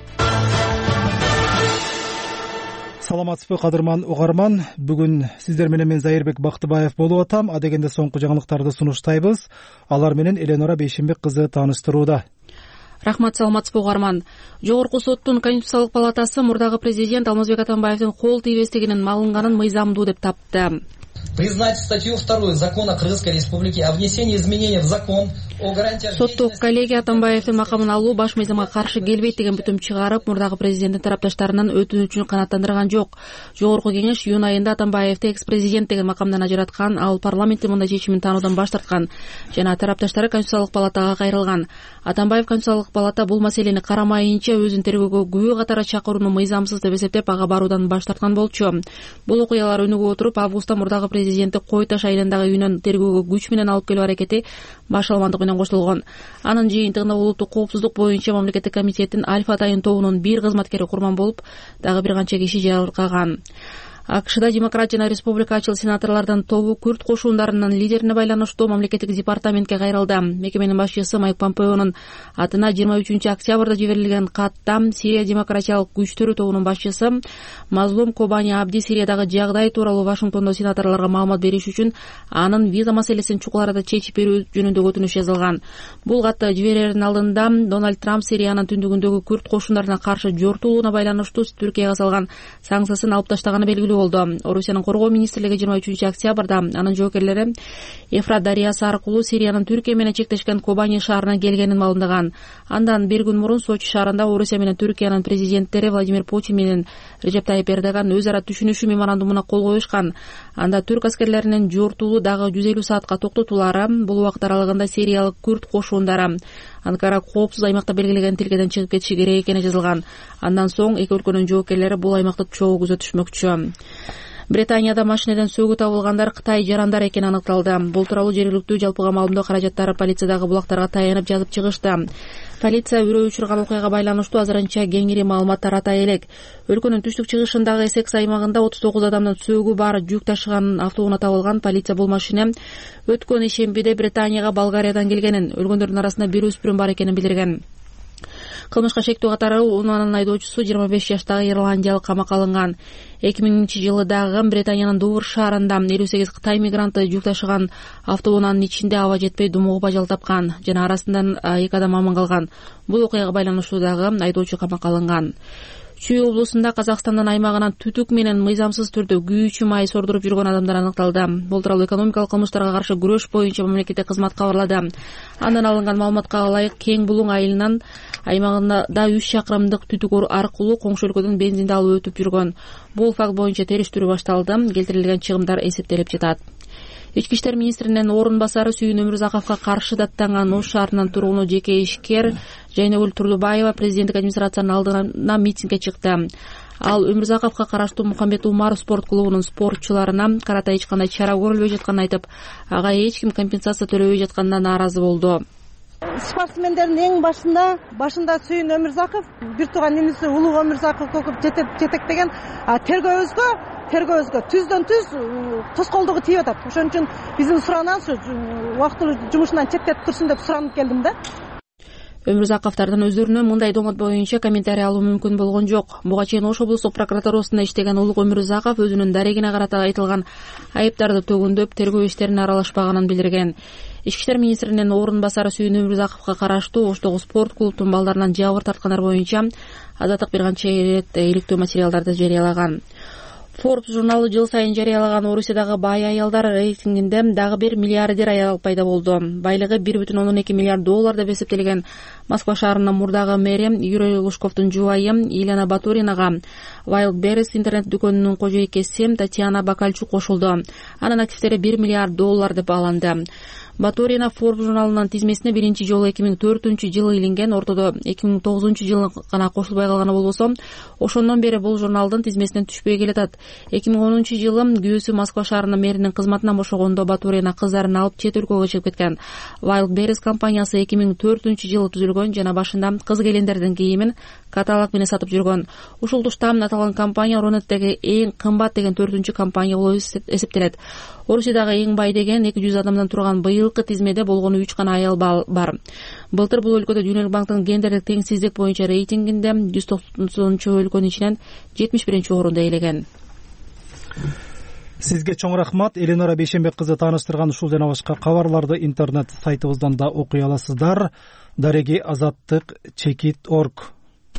Саламатсызбы кадырман угарман, бүгүн сиздер менен мен Зайырбек Бактыбаев болуп атам. Адегенде соңку жаңылыктарды сунуштайбыз. Алар менен Эленора Бейшембек кызы тааныштырууда. Рахмат, саламатсызбы угарман. Жогорку соттун Конституциялык палатасы мурдагы президент Алмазбек Атамбаевдин кол тийбестигинин малынганын мыйзамдуу деп тапты. Признать статью вторую Закона Кыргызской Республики о внесении изменений в закон о гарантиях. Соттук коллегия Атамбаевдин макамын алуу баш мыйзамга каршы келбейт деген бүтүм чыгарып, мурдагы президенттин тарапташтарынын өтүнүчүн канааттандырган жок. Жогорку кеңеш июнь айында Атамбаевди экс-президент деген макамдан ажыраткан, ал парламенттин мындай чечимин таануудан баш тарткан жана тарапташтары Конституциялык палатага кайрылган. Атамбаев Конституциялык палата бул маселени карамайынча өзүн тергөөгө күбө катары чакырууну мыйзамсыз деп эсептеп ага баруудан баш тарткан болчу. Бул окуялар өнүгүп отуруп, августта мурдагы президенти Кой Таш айылындагы үйүнөн тергөөгө күч менен алып келүү аракети башталгандыгы менен кошулгон. Анын жыйынтыгында улуттук коопсуздук боюнча мамлекеттик комитеттин Альфа Атайын тобунун бир кызматкери курман болуп, дагы бир канча киши жараланган. АКШда демократ жана республикачыл сенаторлордун тобу күрд кошундарынын лидерине байланыштуу мамлекеттик департаментке кайрылды. Мекеменин башчысы Майк Помпеонун атына жыйырма үчүнчү октябрда жиберилген катта Сирия демократиялык күчтөрү тобунун башчысы Мазлум Кобани Абди Сириядагы жагдай тууралуу Вашингтондо сенаторлорго маалымат бериш үчүн анын виза маселесин чукул арада чечип берүү жөнүндө өтүнүч жазылган. Бул катты жиберердин алдында Дональд Трамп Сириянын түндүгүндөгү күрд кошундарына каршы жортуулууна байланыштуу Түркияга салган санкциясын алып таштаганы белгилүү болду. Орусиянын коргоо министрлиги жыйырма үчүнчү октябрда анын жоокерлери Эфрат дарыясы аркылуу Сириянын Түркия менен чектешкен Кобани шаарына келгенин маалымдаган. Андан бир күн мурун Сочи шаарында Орусия менен Түркиянын президенттери Владимир Путин менен Режеп Тайип Эрдоган өз ара түшүнүшүү меморандумуна кол коюшкан. Анда түрк аскерлеринин жортуулуу дагы жүз элүү саатка токтотулары, бул убакыт аралыгында сириялык күрд кошуундары Анкара коопсуз аймакта белгилеген тилкеден чыгып кетиши керек экени жазылган. Андан соң эки өлкөнүн жоокерлери бул аймакта чогуу күзөтүшмөкчү. Британияда машинеден сөгүү табылгандар Кытай жарандар экени аныкталды. Бул тууралуу жергиликтүү жалпыга маалымдоо каражаттары полициядагы булактарга таянып жазып чыгышты. Полиция үрөө учурган окуяга байланыштуу азырынча кеңири маалымат таратай элек. Өлкөнүн түштүк чыгышындагы Эссекс аймагында отуз тогуз адамдын сөөгү бар жүк ташыган автоунаа табылган. Полиция бул машина өткөн ишембиде Британияга Болгариядан келгенин, өлгөндөрдүн арасында бир өспүрүм бар экенин билдирген. Кылмышка шектүү катары унаанын айдоочусу жыйырма беш жаштагы ирландиялык камакка алынган. эки миңинчи жылы дагы Британиянын Дувр шаарында элүү сегиз Кытай мигранты жүк ташыган автоунаанын ичинде аба жетпей думугуп ажал тапкан жана арасынан эки адам аман калган. Бул окуяга байланыштуу дагы айдоочу камакка алынган. Чүй облусунда Казакстандын аймагынан түтүк менен мыйзамсыз түрдө күйүүчү май сордуруп жүргөн адамдар аныкталды. Бул тууралуу экономикалык кылмыштарга каршы күрөш боюнча мамлекеттик кызмат кабарлады. Андан алынган маалыматка ылайык Кең Булуң айылынан аймагында үч чакырымдык түтүк аркылуу коңшу өлкөдөн бензинди алып өтүп жүргөн. Бул факт боюнча териштирүү башталды. Келтирилген чыгымдар эсептелип жатат. Ички иштер министринин орун басары Сүйүн Өмүрзаковго каршы даттанган Ош шаарынын тургуну жеке ишкер Жайнагүл Турлубаева президенттик администрациянын алдына митингге чыкты. Ал Өмүрзаковго караштуу Мухаммед Умар спорт клубунун спортчуларына карата эч кандай чара көрүлбөй жатканын айтып, ага эч ким компенсация төлөбөй жатканына нааразы болду. Спортсмендердин эң башында башында Сүйүн Өмүрзаков, бир тууган иниси Улуг Өмүрзаков көкүп жетектеген тергөөбүзгө тергөөбүзгө түздөн түз тоскоолдугу тийип атат. Ошон үчүн биздин суранабыз убактылуу жумушунан четтетип турсун деп суранып келдим да. Өмүрзаковдордун өздөрүнө мындай доңот боюнча комментарий алуу мүмкүн болгон жок. Буга чейин Ош облустук прокуратурасында иштеген Улуг Өмүрзаков өзүнүн дарегине карата айтылган айыптарды төгүндөп, тергөө иштерине аралашпаганын билдирген. Ички иштер министринин орун басары Сүйүн Өмүрзаковго караштуу Оштогу спорт клубтун балдарынан жабыр тарткандар боюнча Азаттык бир канча ирет иликтөө материалдарды жарыялаган. Forbes журналы жыл сайын жарыялаган Орусиядагы бай аялдар рейтингинде дагы бир миллиардер аял пайда болду. Байлыгы бир бүтүн ондон эки миллиард доллар деп эсептелген Москва шаарынын мурдагы мэри Юрий Лужковдун жубайы Елена Батуринага Wildberries интернет дүкөнүнүн кожоекеси Татьяна Бакальчук кошулду. Анын активдери бир миллиард доллар деп бааланды. Батурина Forbes журналынын тизмесине биринчи жолу эки миң төртүнчү жылы илинген, ортодо эки миң тогузунчу жылы гана кошулбай калганы болбосо, ошондон бери бул журналдын тизмесинен түшпөй келатат. эки миң онунчу жылы күйөөсү Москва шаарынын мэринин кызматынан бошогондо Батурина кыздарын алып чет өлкөгө чыгып кеткен. Wildberries компаниясы эки миң төртүнчү жылы түзүлгөн жана башында кыз келиндердин кийимин каталог менен сатып жүргөн. Ушул тушта аталган компания Рунеттеги эң кымбат деген төртүнчү компания болуп эсептелет. Орусиядагы эң бай деген эки жүз адамдан турган быйылкы тизмеде болгону үч гана аял бар. Былтыр бул өлкөдө Дүйнөлүк банктын гендерлик теңсиздик боюнча рейтингинде жүз токсонунчу өлкөнүн ичинен жетимиш биринчи орунду ээлеген. Сизге чоң рахмат. Эленора Бейшембек кызы тааныштырган ушул жана башка кабарларды интернет сайтыбыздан да окуй аласыздар. Дареги азаттык чекит точка орг.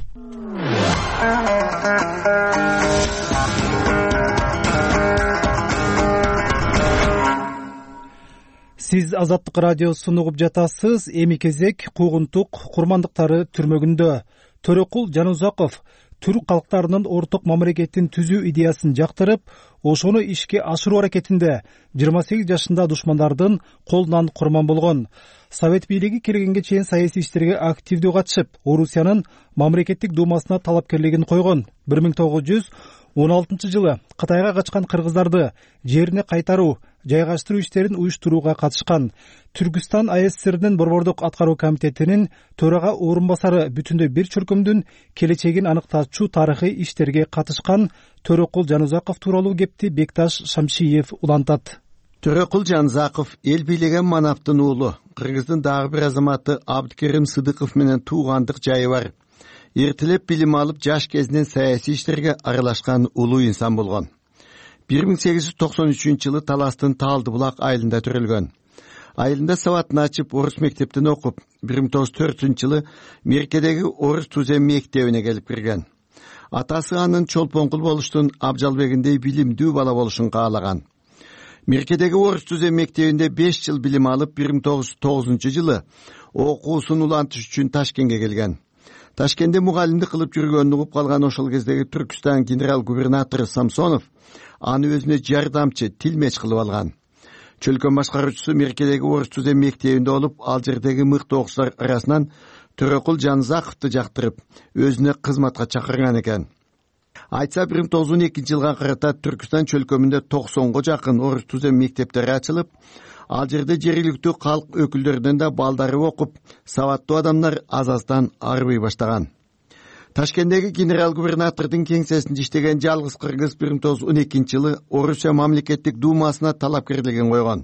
Сиз Азаттык радиосун угуп жатасыз. Эми кезек куугунтук курмандыктары түрмөгүндө. Төрөкул Жанузаков түрк калктарынын орток мамлекетин түзүү идеясын жактырып, ошону ишке ашыруу аракетинде жыйырма сегиз жашында душмандардын колунан курман болгон. Совет бийлиги келгенге чейин саясий иштерге активдүү катышып, Орусиянын мамлекеттик думасына талапкерлигин койгон. бир миң тогуз жүз он алтынчы жылы Кытайга качкан кыргыздарды жерине кайтаруу, жайгаштыруу иштерин уюштурууга катышкан. Түркүстан АССРдин борбордук аткаруу комитетинин төрага орун басары бүтүндөй бир чөркөмдүн келечегин аныктачу тарыхый иштерге катышкан Төрөкул Жанузаков тууралуу кепти Бекташ Шамшиев улантат. Төрөкул Жанузаков эл бийлеген манаптын уулу. Кыргыздын дагы бир азаматы Абдыкерим Сыдыков менен туугандык жайы бар. Эртелеп билим алып, жаш кезинен саясий иштерге аралашкан улуу инсан болгон. бир миң сегиз жүз токсон үчүнчү жылы Таластын Таалды булак айылында төрөлгөн. Айылында сабатын ачып, орус мектептин окуп, бир миң тогуз жүз төртүнчү жылы Меркедеги орус тузем мектебине келип кирген. Атасы анын чолпонкул болуштун, Абжалбегиндей билимдүү бала болушун каалаган. Меркедеги орус тузем мектебинде беш жыл билим алып, бир миң тогуз жүз тогузунчу жылы окуусун улантыш үчүн Ташкентке келген. Ташкентте мугалимдик кылып жүргөнүн угуп калган ошол кездеги Түркүстан генерал-губернатору Самсонов аны өзүнө жардамчы, тилмеч кылып алган. Чөлкөн башкаруучусу Меркедеги орус тузем мектебинде болуп, ал жердеги мыкты окуучулар арасынан Төрөкул Жанузаковду жактырып, өзүнө кызматка чакырган экен. Айтса бир миң тогуз жүз он экинчи жылга карата Түркүстан чөлкөмүндө токсонго жакын орус тузем мектептери ачылып, ал жерде жергиликтүү калк өкүлдөрүнүн да балдары окуп, сабаттуу адамдар аз-аздан арбый баштаган. Ташкенттеги генерал-губернатордун кеңсесинде иштеген жалгыз кыргыз бир миң тогуз жүз он экинчи жылы Орусия мамлекеттик думасына талапкерлигин койгон.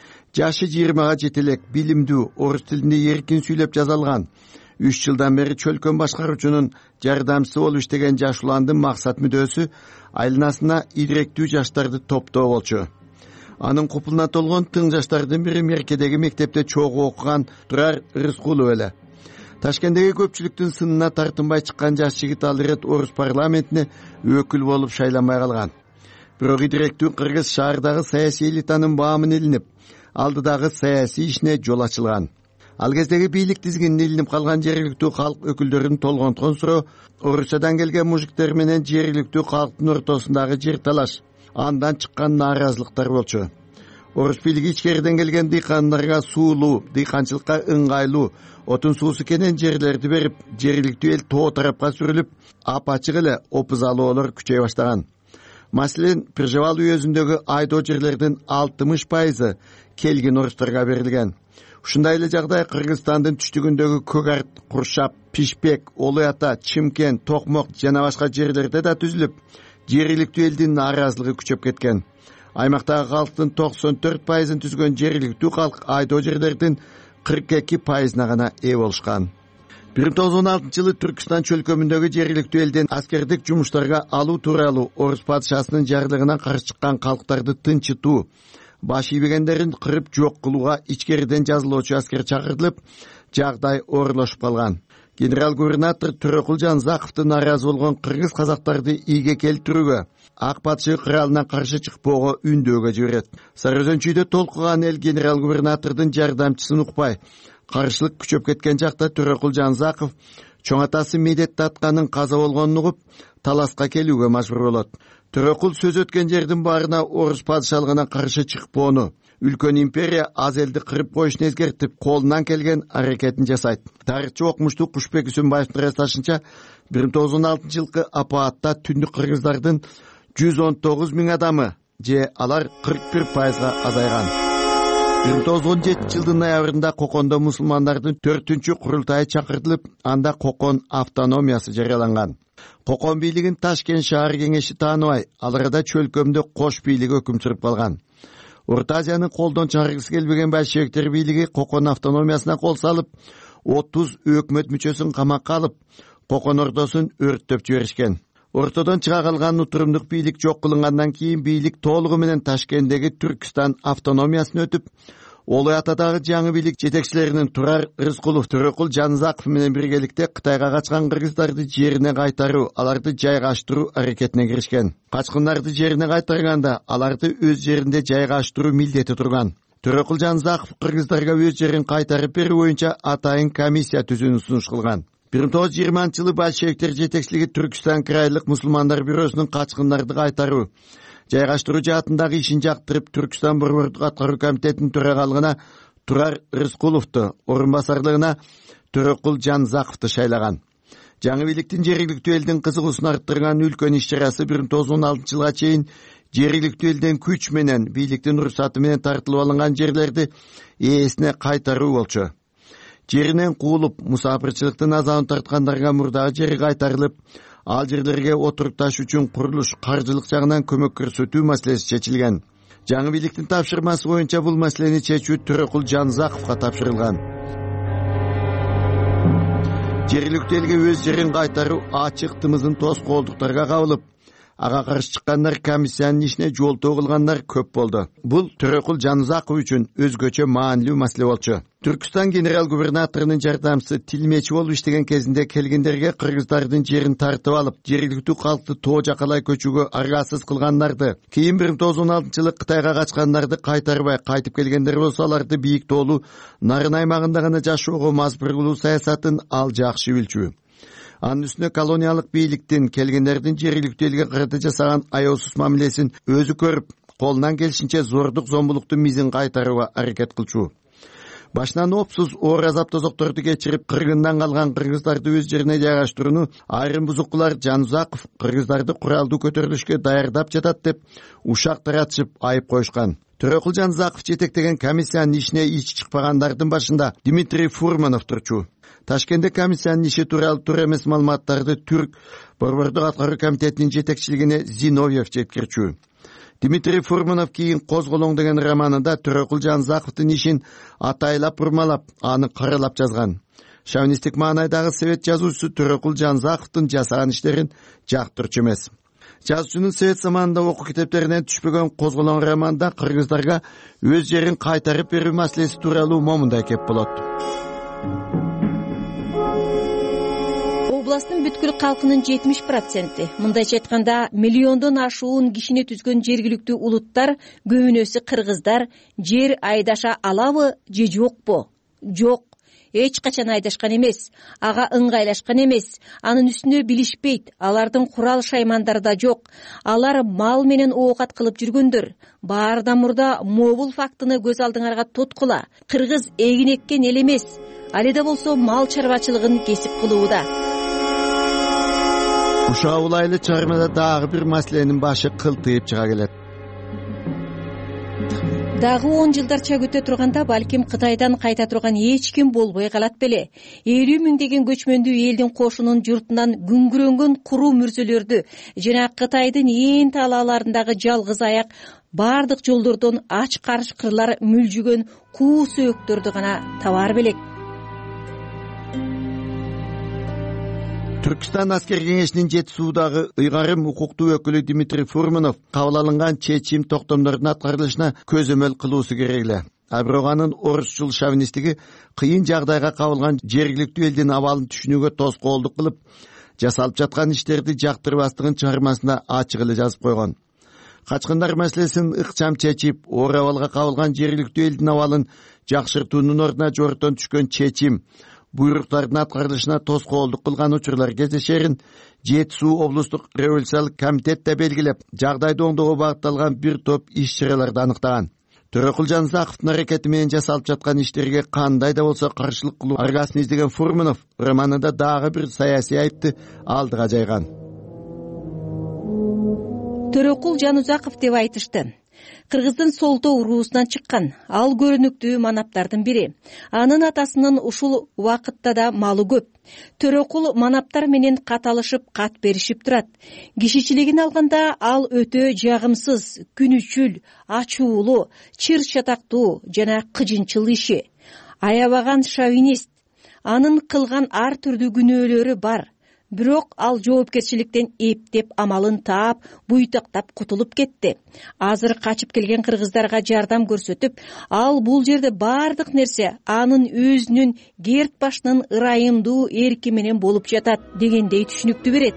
Жашы жыйырмага жетелек, билимдүү, орус тилинде эркин сүйлөп жаза алган. үч жылдан бери чөлкөн башкаруучунун жардамчысы болуп иштеген жаш уландын максат мүдөөсү айланасына идиректүү жаштарды топтоо болчу. Анын купулуна толгон тың жаштардын бири Меркедеги мектепте чогуу окуган Турар Рыскулов эле. Ташкенттеги көпчүлүктүн сынына тартынбай чыккан жаш жигит ал ирет орус парламентине өкүл болуп шайланбай калган. Бирок идиректүү кыргыз шаардагы саясий элитанын баамын илинип, алдыдагы саясий ишине жол ачылган. Ал кездеги бийлик тизгинин илинип калган жергиликтүү калк өкүлдөрүн толгонткон суроо Орусиядан келген мужиктер менен жергиликтүү калктын ортосундагы жер талаш, андан чыккан нааразылыктар болчу. Орус бийлиги ичкериден келген дыйкандарга суулуу, дыйканчылыкка ыңгайлуу, отун суусу кенен жерлерди берип, жергиликтүү эл тоо тарапка сүрүлүп, апачык эле опузалоолор күчөй баштаган. Маселен, Пржевал уезүндөгү айдоо жерлердин алтымыш пайызы келгин орустарга берилген. Ушундай эле жагдай Кыргызстандын түштүгүндөгү Көгарт, Куршап, Пишпек, Олой Ата, Чимкент, Токмок жана башка жерлерде да түзүлүп, жергиликтүү элдин нааразылыгы күчөп кеткен. Аймактагы калктын токсон төрт пайызын түзгөн жергиликтүү калк айдоо жерлердин кырк эки пайызына гана ээ болушкан. бир миң тогуз жүз он алтынчы жылы Түркүстан чөлкөмүндөгү жергиликтүү элден аскердик жумуштарга алуу тууралуу орус падышасынын жарлыгына каршы чыккан калктарды тынчытуу, баш ийбегендерин кырып жок кылууга ичкериден жазылуучу аскер чакыртылып, жагдай оорлошуп калган. Генерал губернатор Төрөкул Жанзаковдун нааразы болгон кыргыз казактарды ийге келтирүүгө, ак патшы кыралына каршы чыкпоого үндөөгө жиберет. Сарыөзөнчүйдө толкуган эл генерал губернатордун жардамчысын укпай, каршылык күчөп кеткен жакта Төрөкул Жанзаков чоң атасы Медет Татканын каза болгонун угуп, таласка келүүгө мажбур болот. Төрөкул сөз өткөн жердин баарына орус падышалыгына каршы чыкпоону, үлкөн империя аз элди кырып коюшун эскертип, колунан келген аракетин жасайт. Тарыхчы окумуштуу Кушбек Үсөнбаевдин ырасташынча, бир миң тогуз жүз он алтынчы жылкы апаатта түндүк кыргыздардын жүз он тогуз миң адамы, же алар кырк бир пайызга азайган. бир миң тогуз жүз он жетинчи жылдын ноябрында Кокондо мусулмандардын төртүнчү курултайы чакыртылып, анда Кокон автономиясы жарыяланган. Кокон бийлигин Ташкент шаар кеңеши тааныбай, аларда чөлкөмдө кош бийлиги өкүм сүрүп калган. Орта Азиянын колдон чыгаргысы келбеген большевиктер бийлиги Кокон автономиясына кол салып, отуз өкмөт мүчөсүн камакка алып, Кокон ордосун өрттөп жиберишкен. Ортодон чыга калган утурумдук бийлик жок кылынгандан кийин бийлик толугу менен Ташкенттеги Түркстан автономиясына өтүп, Олой атадагы жаңы бийлик жетекчилеринин Турар Рыскулов, Төрөкул Жанзаков менен биргеликте Кытайга качкан кыргыздарды жерине кайтаруу, аларды жайгаштыруу аракетине киришкен. Качкындарды жерине кайтарганда аларды өз жеринде жайгаштыруу милдети турган. Төрөкул Жанзаков кыргыздарга өз жерин кайтарып берүү боюнча атайын комиссия түзүүнү сунуш кылган. бир миң тогуз жүз жыйырманчы жылы большевиктер жетекчилиги Түркстан крайлык мусулмандар бюросунун качкындарды кайтаруу, жайгаштыруу жаатындагы ишин жактырып, Түркстан борбордук аткаруу комитетинин төрагалыгына Турар Рыскуловду, орун басарлыгына Төрөкул Жанзаковду шайлаган. Жаңы бийликтин жергиликтүү элдин кызыгуусун арттырган үлкөн иш-чарасы бир миң тогуз жүз он алтынчы жылга чейин жергиликтүү элден күч менен, бийликтин уруксаты менен тартылып алынган жерлерди ээсине кайтаруу болчу. Жеринен куулуп, мусафирчылыктын азабын тарткандарга мурдагы жери кайтарылып, ал жерлерге отурукташ үчүн курулуш, каржылык жагынан көмөк көрсөтүү маселеси чечилген. Жаңы бийликтин тапшырмасы боюнча бул маселени чечүү Төрөкул Жанзаковго тапшырылган. Жергиликтүү элге өз жерин кайтаруу ачык тымызын тоскоолдуктарга кабылып, ага каршы чыккандар, комиссиянын ишине жолтоо кылгандар көп болду. Бул Төрөкул Жанзаков үчүн өзгөчө маанилүү маселе болчу. Түркстан генерал губернаторунун жардамчысы тилмечи болуп иштеген кезинде келгендерге кыргыздардын жерин тартып алып, жергиликтүү калкты тоо жакалай көчүүгө аргасыз кылгандарды, кийин бир миң тогуз жүз он алтынчы жылы Кытайга качкандарды кайтарбай кайтып келгендер болсо, аларды бийик тоолуу нарын аймагында гана жашоого мажбур кылуу саясатын ал жакшы билчү. Анын үстүнө колониялык бийликтин келгендердин жергиликтүү элге карата жасаган аеосуз мамилесин өзү көрүп, колунан келишинче зордук зомбулуктун мизин кайтарууга аракет кылчу. Башынан опсуз оор азап тозокторду кечирип, кыргындан калган кыргыздарды өз жерине жайгаштырууну айрым бузукулар Жанзаков кыргыздарды куралдуу көтөрүлүшкө даярдап жатат деп ушак таратышып айып коюшкан. Төрөкул Жанзаков жетектеген комиссиянын ишине ич чыкпагандардын башында Дмитрий Фурманов турчу. Ташкентте комиссиянын иши тууралуу туура эмес маалыматтарды Түрк борбордук аткаруу комитетинин жетекчилигине Зиновьев жеткирчү. Дмитрий Фурманов кийин Козголоң деген романында Төрөкул Жанзаковдун ишин атайлап урмалап, аны каралап жазган. Шовинисттик маанайдагы совет жазуучусу Төрөкул Жанзаковдун жасаган иштерин жактырчу эмес. Жазуучунун совет заманында окуу китептеринен түшпөгөн Козголоң романында кыргыздарга өз жерин кайтарып берүү маселеси тууралуу момундай кеп болот. Областын бүткүл калкынын жетимиш проценти, мындайча айтканда миллиондон ашуун кишини түзгөн жергиликтүү улуттар, көбүнөсү кыргыздар, жер айдаша алабы же жокпу? Жок. Эч качан айдашкан эмес, ага ыңгайлашкан эмес, анын үстүнө билишпейт, алардын курал шаймандары да жок, алар мал менен оокат кылып жүргөндөр. Баардан мурда могул фактыны көз алдыңарга тоткула, кыргыз эгин эккен эл эмес, али да болсо мал чарбачылыгын кесип кылууда. Ушуга улайлы чыгармада дагы бир маселенин башы кылтыйып чыга келет. Дагы он жылдарча күтө турганда балким Кытайдан кайта турган эч ким болбой калат беле. элүү миңдеген көчмөндүү элдин кошунун журтунан күңгүрөнгөн куруу мүрзөлөрдү жана Кытайдын ээн талааларындагы жалгыз аяк бардык жолдордон ач карышкырлар мүлжүгөн куу сөөктөрдү гана табар белек. Түркстан аскер кеңешинин жети суудагы ыйгарым укуктуу өкүлү Дмитрий Фурманов кабыл алынган чечим токтомдордун аткарылышына көзөмөл кылуусу керек эле. А бирок анын орусчул шовинисттиги кыйын жагдайга кабылган жергиликтүү элдин абалын түшүнүүгө тоскоолдук кылып, жасалып жаткан иштерди жактырбастыгын чыгармасында ачык эле жазып койгон. Качкындар маселесин ыкчам чечип, оор абалга кабылган жергиликтүү элдин абалын жакшыртуунун ордуна жортон түшкөн чечим буйруктардын аткарылышына тоскоолдук кылган учурлар кездешерин Жети Суу облустук революциялык комитет да белгилеп, жагдайды оңдоого багытталган бир топ иш-чараларды аныктаган. Төрөкул Жанзаковдун аракети менен жасалып жаткан иштерге кандай да болсо каршылык кылуу аргасын издеген Фурманов романында дагы бир саясий айыпты алдыга жайган. Төрөкул Жанузаков деп айтышты. Кыргыздын Солтоо уруусунан чыккан, ал көрүнүктүү манаптардын бири. Анын атасынын ушул убакытта да малы көп. Төрөкул манаптар менен кат алышып, кат беришип турат. Кишичилигин алганда ал өтө жагымсыз, күнүчүл, ачуулуу, чыр чатактуу жана кыжынчыл иши. Аябаган шовинист. Анын кылган ар түрдүү күнөөлөрү бар. Бирок ал жоопкерчиликтен эптеп амалын таап, буйтактап кутулуп кетти. Азыр качып келген кыргыздарга жардам көрсөтүп, ал бул жерде бардык нерсе анын өзүнүн керт башынын ырайымдуу эрки менен болуп жатат дегендей түшүнүктү берет.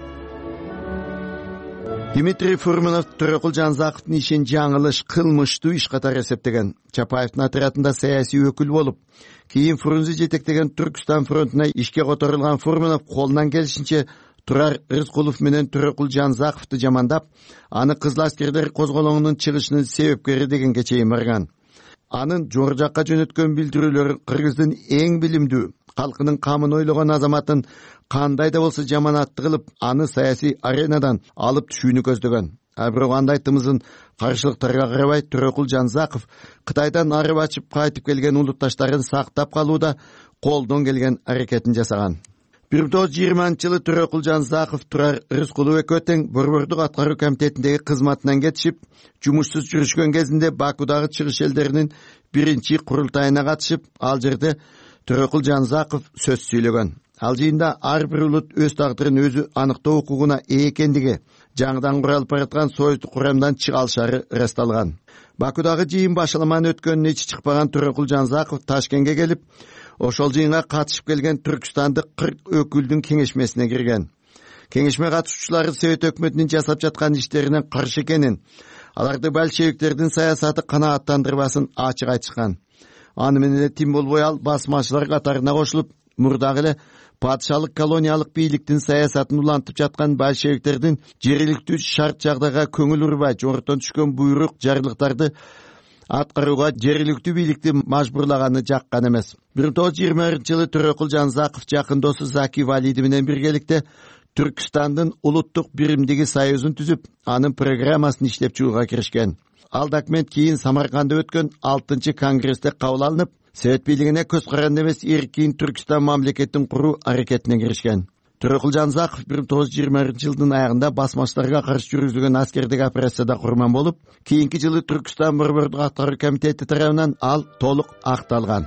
Дмитрий Фурманов Төрөкул Жанзаковдун ишин жаңылыш, кылмыштуу иш катары эсептеген. Чапаевдин отрядында саясий өкүл болуп, кийин Фрунзе жетектеген Түркстан фронтуна ишке которулган Фурманов колунан келишинче Турар Рыскулов менен Төрөкул Жанзаковду жамандап, аны кызыл аскерлер козголоңунун чыгышынын себепкери дегенге чейин барган. Анын жогору жакка жөнөткөн билдирүүлөрү Кыргыздын эң билимдүү, калкынын камын ойлогон азаматын кандай да болсо жаманатты кылып, аны саясий аренадан алып түшүүнү көздөгөн. А бирок андай тымызын каршылыктарга карабай Төрөкул Жанзаков Кытайдан арып ачып кайтып келген улутташтарын сактап калууда колдон келген аракетин жасаган. бир миң тогуз жүз жыйырманчы жылы Төрөкул Жанзаков Турар Рыскулов экөө тең Борбордук аткаруу комитетиндеги кызматынан кетишип, жумушсуз жүрүшкөн кезинде Бакудагы чыгыш элдеринин биринчи курултайына катышып, ал жерде Төрөкул Жанзаков сөз сүйлөгөн. Ал жыйында ар бир улут өз тагдырын өзү аныктоо укугуна ээ экендиги, жаңыдан куралып бараткан союздук курамдан чыгалышары ырасталган. Бакудагы жыйын башаламан өткөнүнө ичи чыкпаган Төрөкул Жанзаков Ташкентке келип, ошол жыйынга катышып келген Түркстандык кырк өкүлдүн кеңешмесине кирген. Кеңешме катышуучулары Совет өкмөтүнүн жасап жаткан иштерине каршы экенин, аларды большевиктердин саясаты канааттандырбасын ачык айтышкан. Аны менен эле тим болбой ал басмачылар катарына кошулуп, мурдагы эле падышалык колониялык бийликтин саясатын улантып жаткан большевиктердин жергиликтүү шарт жагдайга көңүл урбай жогорудон түшкөн буйрук жарлыктарды аткарууга жергиликтүү бийликти мажбурлаганы жаккан эмес. бир миң тогуз жүз жыйырма биринчи жылы Төрөкул Жанзаков жакын досу Заки Валиди менен биргеликте Түркстандын улуттук биримдиги союзун түзүп, анын программасын иштеп чыгууга киришкен. Ал документ кийин Самарканда өткөн алтынчы конгрессте кабыл алынып, Совет бийлигине көз каранды эмес эркин Түркстан мамлекетин куруу аракетине киришкен. Төрөкул Жанзаков бир миң тогуз жүз жыйырма биринчи жылдын аягында басмачыларга каршы жүргүзүлгөн аскердик операцияда курман болуп, кийинки жылы Түркстан Борбордук аткаруу комитети тарабынан ал толук акталган.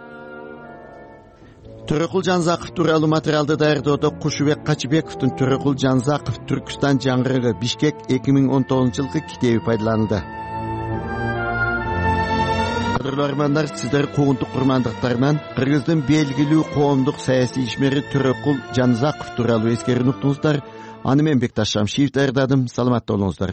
Төрөкул Жанзаков тууралуу материалды даярдоодо Кушубек Качыбековдун Төрөкул Жанзаков Түркстан жаңгырыгы Бишкек эки миң он тогузунчу жылкы китеби пайдаланылды. Кадырлуу армандар, сиздер куугунтук курмандыктарынан Кыргыздын белгилүү коомдук саясий ишмери Төрөкул Жанзаков тууралуу эскерип уктуңуздар. Аны мен Бекташ Шамшиев даярдадым. Саламатта болуңуздар.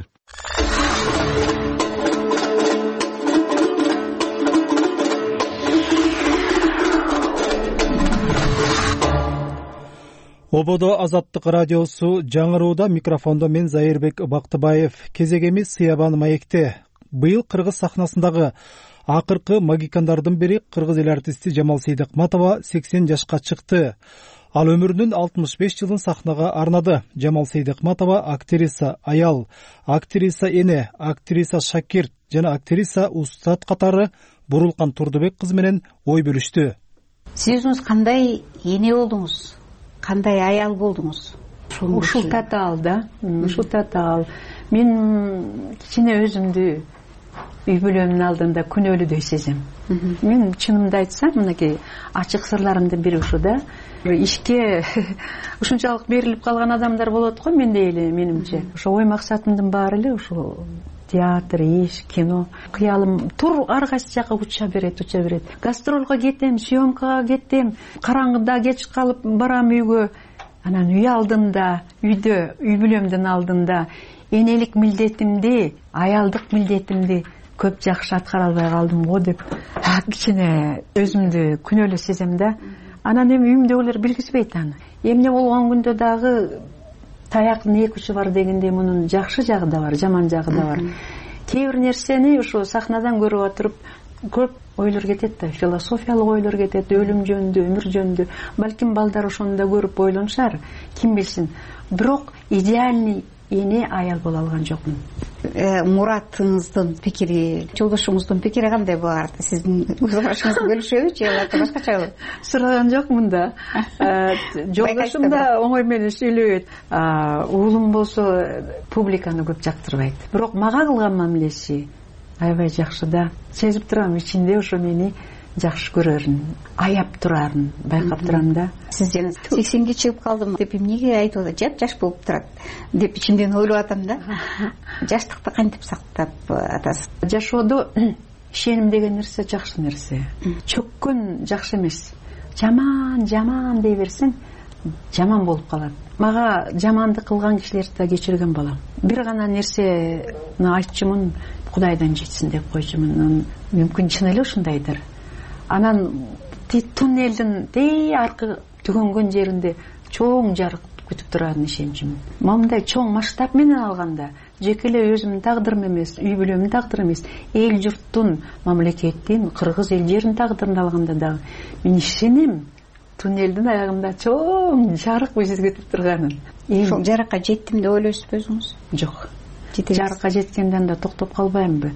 Ободо Азаттык радиосу жаңырууда, микрофондо мен Зайырбек Бактыбаев. Кезегеми Сыябан маекте. Быйыл кыргыз сахнасындагы акыркы магикандардын бири кыргыз эл артисти Жамал Сейдикматова сексен жашка чыкты. Ал өмүрүнүн алтымыш беш жылын сахнага арнады. Жамал Сейдикматова актриса аял, актриса эне, актриса шакирт жана актриса устат катары Бурулкан Турдубек кызы менен ой бөлүштү. Сиз өзүңүз кандай эне болдуңуз? Кандай аял болдуңуз? Ушул татаал да, ушул татаал. Мен кичине өзүмдү үй бүлөмдүн алдында күнөөлүүдөй сезем. Мен чынымды айтсам, мынакей ачык сырларымдын бири ушу да. Ишке ушунчалык берилип калган адамдар болот го, мендей эле менимче. Ошо ой максатымдын баары эле ушул театр, иш, кино. Кыялым тур ар кайсы жака уча берет, уча берет. Гастролго кетем, съемкага кетем, караңгыда кеч калып барам үйгө. Анан үй алдында, үйдө, үй бүлөмдүн алдында энелик милдетимди, аялдык милдетимди көп жакшы аткара албай калдым го деп кичине өзүмдү күнөөлүү сезем да. Анан эми үйүмдөгүлөр билгизбейт аны. Эмне болгон күндө дагы таяктын эки учу бар дегендей мунун жакшы жагы да бар, жаман жагы да бар. Кээ бир нерсени ошо сахнадан көрүп отуруп көп ойлор кетет да, философиялык ойлор кетет, өлүм жөнүндө, өмүр жөнүндө. Балким балдар ошону да көрүп ойлонушар, ким билсин. Бирок идеальный эне аял боло алган жокмун. Муратыңыздын пикири, жолдошуңуздун пикири кандай болар? Сиздин өз башыңызды бөлүшөбү же аларды башкачабы? Сураган жокмун да. Жолдошум да оңой менен сүйлөбөйт. Уулум болсо публиканы көп жактырбайт. Бирок мага кылган мамилеси аябай жакшы да. Сезип турам ичинде ошо мени жакшы көрөрүн, аяп турарын байкап турам да. Сиз жана сексенге чыгып калдым деп эмнеге айтып атат? Жап жаш болуп турат деп ичимден ойлоп атам да. Жаштыкты кантип сактап атасыз? Жашоодо ишеним деген нерсе жакшы нерсе. Чөккөн жакшы эмес. Жаман, жаман дей берсең, жаман болуп калат. Мага жаманды кылган кишилерди да кечирген балам. Бир гана нерсени айтчумун, Кудайдан жетсин деп койчумун. Мүмкүн чын эле ушундайдыр. Анан туннелдин дей аркы түгөнгөн жеринде чоң жарык күтүп турарын ишенчүмүн. Момундай чоң масштаб менен алганда жеке эле өзүмдүн тагдырым эмес, үй бүлөмдүн тагдыры эмес, эл журттун, мамлекеттин, кыргыз эл жеринин тагдырын алганда дагы мен ишенем туннелдин аягында чоң жарык биз күтүп турганын. Ошол жарыкка жеттим деп ойлойсузбу өзүңүз? Жок. Жарыкка жеткенден да токтоп калбаймынбы?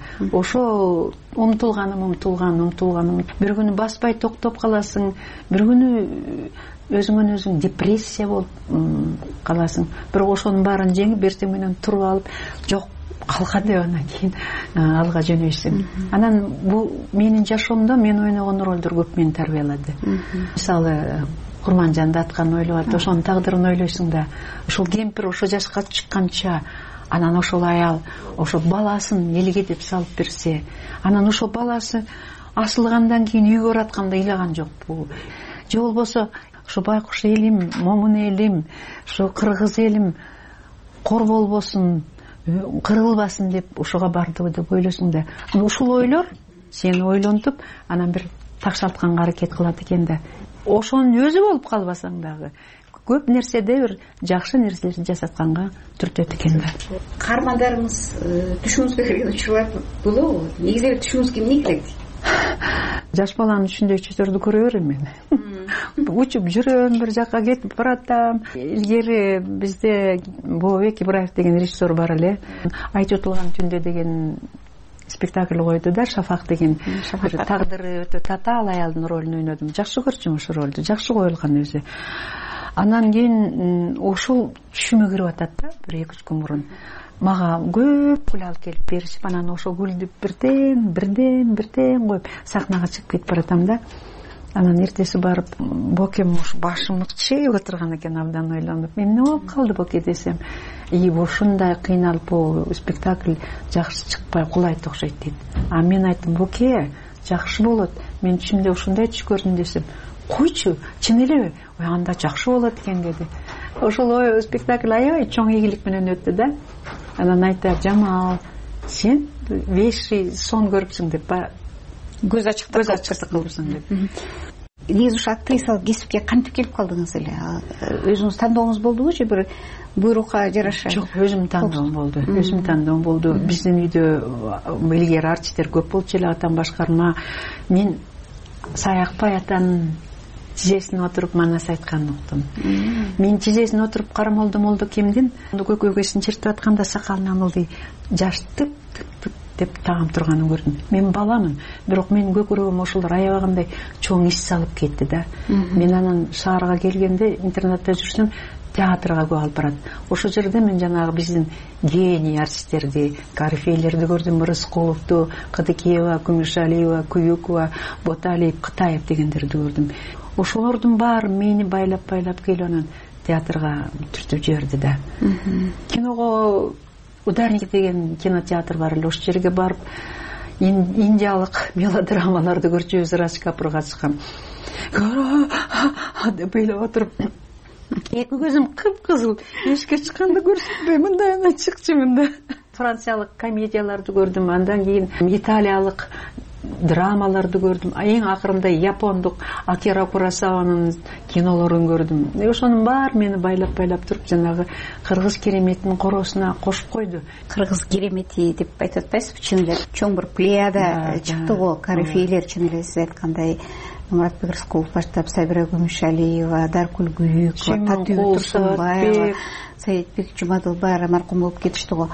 Ошо умтулганым, умтулган, умтулганым. Бир күнү баспай токтоп каласың, бир күнү өзүңөн өзүң депрессия болуп каласың. Бирок ошонун баарын жеңип эртең менен туруп алып, жок калган деп анан кийин алга жөнөйсүң. Анан бул менин жашоомдо мен ойногон ролдор көп мени тарбиялады. Мисалы, Курманжанды аткан ойлоп атып, ошонун тагдырын ойлойсуң да, ошол кемпир ошо жашка чыкканча анан ошол аял ошо баласын элге деп салып берсе, анан ошо баласы асылгандан кийин үйгө баратканда ыйлаган жокпу? Же болбосо ошо байкуш элим, момун элим, ошо кыргыз элим кор болбосун, кырылбасын деп ошого бардыбы деп ойлосуң да. Ушул ойлор сени ойлонтуп, анан бир такшалтканга аракет кылат экен да. Ошонун өзү болуп калбасаң дагы көп нерседе бир жакшы нерселерди жасатканга түртөт экен да. Кармандарыңыз түшүңүзгө кирген учурлар болобу? Негизи түшүңүзгө эмне кирет? Жаш баланын түшүндөй түштөрдү көрө берем мен. Учуп жүрөм, бир жакка кетип баратам. Илгери бизде Бообек Ибраев деген режиссер бар эле. Айтып утулган түндө деген спектакль койду да, Шафак деген. Тагдыры өтө татаал аялдын ролун ойнодум. Жакшы көрчүм ошол ролду, жакшы коюлган өзү. Анан кийин ушул түшүмө кирип атат да, бир эки үч күн мурун. Мага көп гүл алып келип беришип, анан ошол гүлдү бирден, бирден, бирден коюп сахнага чыгып кетип баратам да. Анан эртеси барып, Бокем ушу башым ыкчыйып отурган экен, абдан ойлонуп. Эмне болуп калды Боке десем, и ушундай кыйналып бул спектакль жакшы чыкпай кулайт окшойт дейт. А мен айттым, Боке, жакшы болот. Мен түшүмдө ушундай түш көрдүм десем, койчу, чын элеби? Ой, анда жакшы болот экен деди. Ошол ой спектакль аябай чоң ийгилик менен өттү да. Анан айтат, Жамал, сен веши сон көрүпсүң деп, көз ачыктык кылыпсың деп. Негизи ушу актрисалык кесипке кантип келип калдыңыз эле? Өзүңүз тандооңуз болдубу же бир буйрукка жараша? Жок, өзүм тандоом болду. Өзүм тандоом болду. Биздин үйдө илгери артисттер көп болчу эле, атам башкарма. Мен Саякбай атанын тизесине отуруп манас айтканын уктум. Мен тизесине отуруп карамолду молду кимдин көкөгөсүн чертип атканда сакалынан ылдый жаш тып тып деп тагым турганын көрдүм. Мен баламын, бирок менин көкүрөгүм ошолор аябагандай чоң ис салып кетти да. Мен анан шаарга келгенде, интернатта жүрсөм, театрга көп алып барат. Ошол жерде мен жанагы биздин гений артисттерди, корифейлерди көрдүм. Рыскуловду, Кадыкеева, Күмүшалиева, Куюкова, Боталиев, Кытаев дегендерди көрдүм. Ошолордун баары мени байлап-байлап келип анан театрга түртүп жиберди да. Киного Ударник деген кинотеатр бар эле, ошол жерге барып индиялык мелодрамаларды көрчүбүз. Раш Капурга чыккан деп ыйлап отуруп, эки көзүм кыпкызыл, эшикке чыкканды көрсөтпөй мындай анан чыкчумун да. Франциялык комедияларды көрдүм, андан кийин италиялык драмаларды көрдүм, эң акырында япондук Акира Куросаванын кинолорун көрдүм. Ошонун баары мени байлап байлап туруп жанагы кыргыз кереметинин коросуна кошуп койду. Кыргыз керемети деп айтып атпайсызбы? Чын эле чоң бир плеяда чыкты го, корифейлер, чын эле сиз айткандай Муратбек Рыскулов баштап, Сабира Күмүшалиева, Даркүл Күйүкова, Татуу Турсунбаева, Саидбек Жумадылбай маркум болуп кетишти го.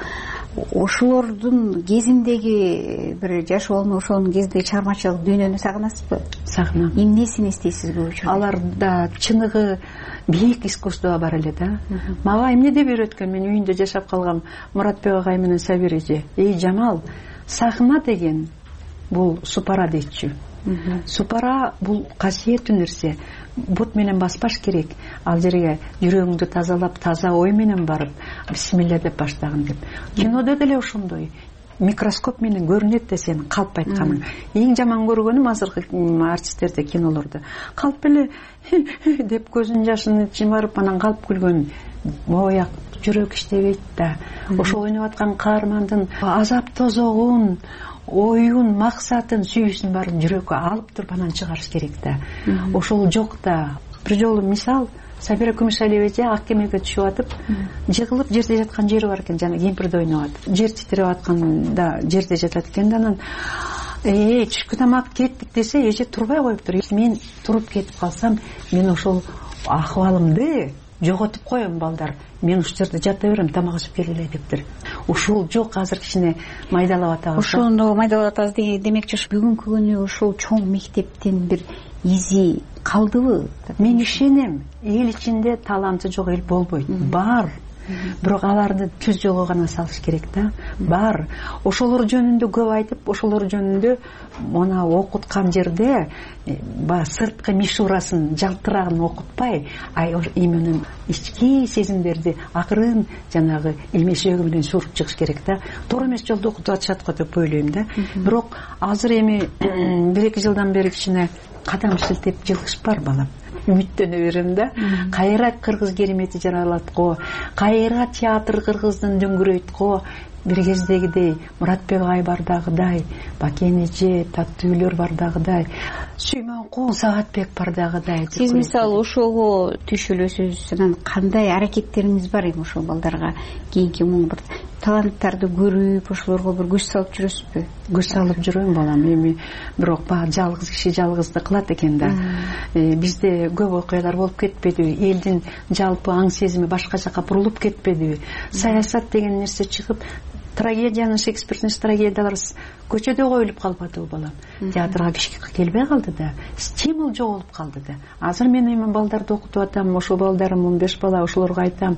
Ошолордун кезиндеги бир жашоо болмок, ошонун кезиндеги чыгармачылык дүйнөнү сагынасызбы? Сагынам. Эмнесин эстейсиз көп учурда? Аларда чыныгы бийик искусство бар эле да. Мага эмне деп үйрөткөн, мен үйүндө жашап калгам Муратбек агай менен Сабир эже. Эй Жамал, сахна деген бул супара дейчү. Супара бул касиеттүү нерсе. Бут менен баспаш керек. Ал жерге жүрөгүңдү тазалап, таза ой менен барып, бисмилля деп баштагын деп. Кинодо деле ошондой. Микроскоп менен көрүнөт да сен калп айтканың. Эң жаман көргөнүм азыркы артисттерде, кинолордо. Калп эле деп көзүнүн жашын чымарып анан калп күлгөн. Мояк жүрөк иштебейт да. Ошо ойноп аткан каармандын азап тозогун, оюн, максатын, сүйүүсүн баарын жүрөккө алып туруп анан чыгарыш керек да. Ошол жок да. Бир жолу мисал, Сабира Күмүшалиева эже ак кемеге түшүп атып, жыгылып жерде жаткан жери бар экен, жана кемпирде ойноп атып. Жер титиреп атканда жерде жатат экен да, анан э түшкү тамак кеттик десе, эже турбай коюптур. Мен туруп кетип калсам, мен ошол акыбалымды жоготуп коем балдар. Мен ушул жерде жата берем, тамак ичип келгиле дептир. Ушул жок, азыр кичине майдалап атабыз. Ошону майдалап атабыз демекчи, бүгүнкү күнү ушул чоң мектептен бир изи калдыбы? Мен ишенем, эл ичинде таланты жок эл болбойт. Бар. Бирок аларды түз жолго гана салыш керек да. Бар. Ошолор жөнүндө көп айтып, ошолор жөнүндө мына окуткан жерде ба сырткы мишурасын, жалтырагын окутпай, ай эменин ички сезимдерди акырын жанагы илмешөөгү менен суруп чыгыш керек да. Туура эмес жолдо окутуп атышат го деп ойлойм да. Бирок азыр эми бир эки жылдан бери кичине кадам силтеп жылыш бар балам. Үмүттөнө берем да. Кайра кыргыз керемети жаралат го, кайра театр кыргыздын дөңгүрөйт го. Бир кездегидей Муратбек агай бардагыдай, Бакен эже, Таттуулөр бардагыдай, Сүймөнкул Сагатбек бардагыдай. Сиз мисалы ошого түшүлөсүз, анан кандай аракеттериңиз бар эми ошол балдарга кийинки муң бир таланттарды көрүп, ошолорго бир күч салып жүрөсүзбү? Күч салып жүрөм балам, эми бирок баягы жалгыз киши жалгызды кылат экен да. Бизде көп окуялар болуп кетпедиби? Элдин жалпы аң сезими башка жака бурулуп кетпедиби? Саясат деген нерсе чыгып, трагедияны, Шекспирдин трагедиялары көчөдө коюлуп калбадыбы балам? Театрга киши келбей калды да, стимул жоголуп калды да. Азыр мен эми балдарды окутуп атам, ошол балдарым он беш бала, ошолорго айтам,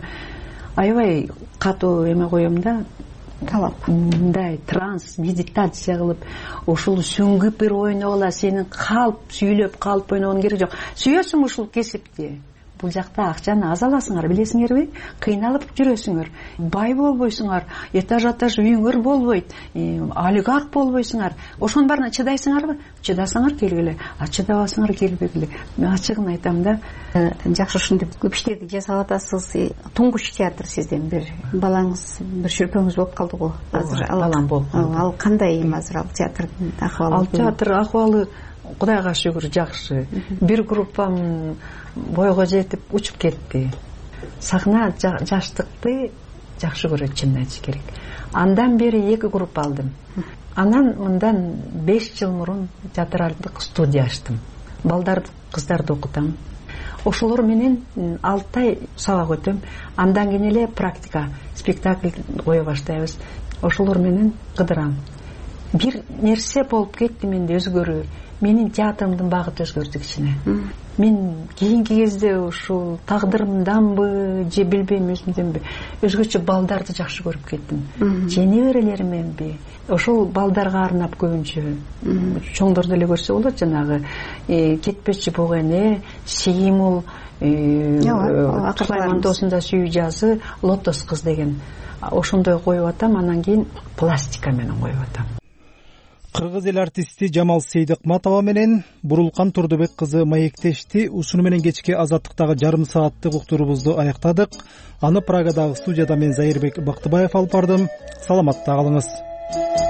аябай катуу эме коем да, талап, мындай транс, медитация кылып, ошол сүңгүп бир ойногула, сенин калп сүйлөп, калп ойногон керек жок. Сүйөсүң ушул кесипти. Бул жакта акчаны аз аласыңар, билесиңерби? Кыйналып жүрөсүңөр, бай болбойсуңар, этаж этаж үйүңөр болбойт, олигарх болбойсуңар. Ошонун баарына чыдайсыңарбы? Чыдасаңар келгиле, а чыдабасаңар келбегиле. Мен ачыгын айтам да. Жакшы, ушундай көп иштерди жасап атасыз. Туңгуч театр сизден бир балаңыз, бир шүрпөңүз болуп калды го. Азыр балам болуп калды. Ал кандай эми азыр ал театрдын акыбалы? Ал театр акыбалы Кудайга шүгүр жакшы. Бир группам бойго жетип учуп кетти. Сахна жаштыкты жакшы көрөт, чынын айтыш керек. Андан бери эки группа алдым. Анан мындан беш жыл мурун театралдык студия ачтым. Балдарды, кыздарды окутам. Ошолор менен алты ай сабак өтөм. Андан кийин эле практика, спектакль кое баштайбыз. Ошолор менен кыдырам. Бир нерсе болуп кетти менде, өзгөрүү. Менин театрымдын багыты өзгөрдү кичине. Мен кийинки кезде ушул тагдырымданбы, же билбейм өзүмдөнбү, өзгөчө балдарды жакшы көрүп кеттим. Же неберелеримменби? Ошол балдарга арнап көбүнчө. Чоңдорду эле көрсө болот, жанагы кетпечи буг эне, Симул, досунда сүйүү жазы лотос кыз деген ошондой коюп атам, анан кийин пластика менен коюп атам. Кыргыз эл артисти Жамал Сейдыкматова менен Бурулкан Турдубек кызы маектешти. Ушуну менен кечки Азаттыктагы жарым сааттык уктуруубузду аяктадык. Аны Прагадагы студияда мен Зайырбек Бактыбаев алып бардым. Саламатта калыңыз.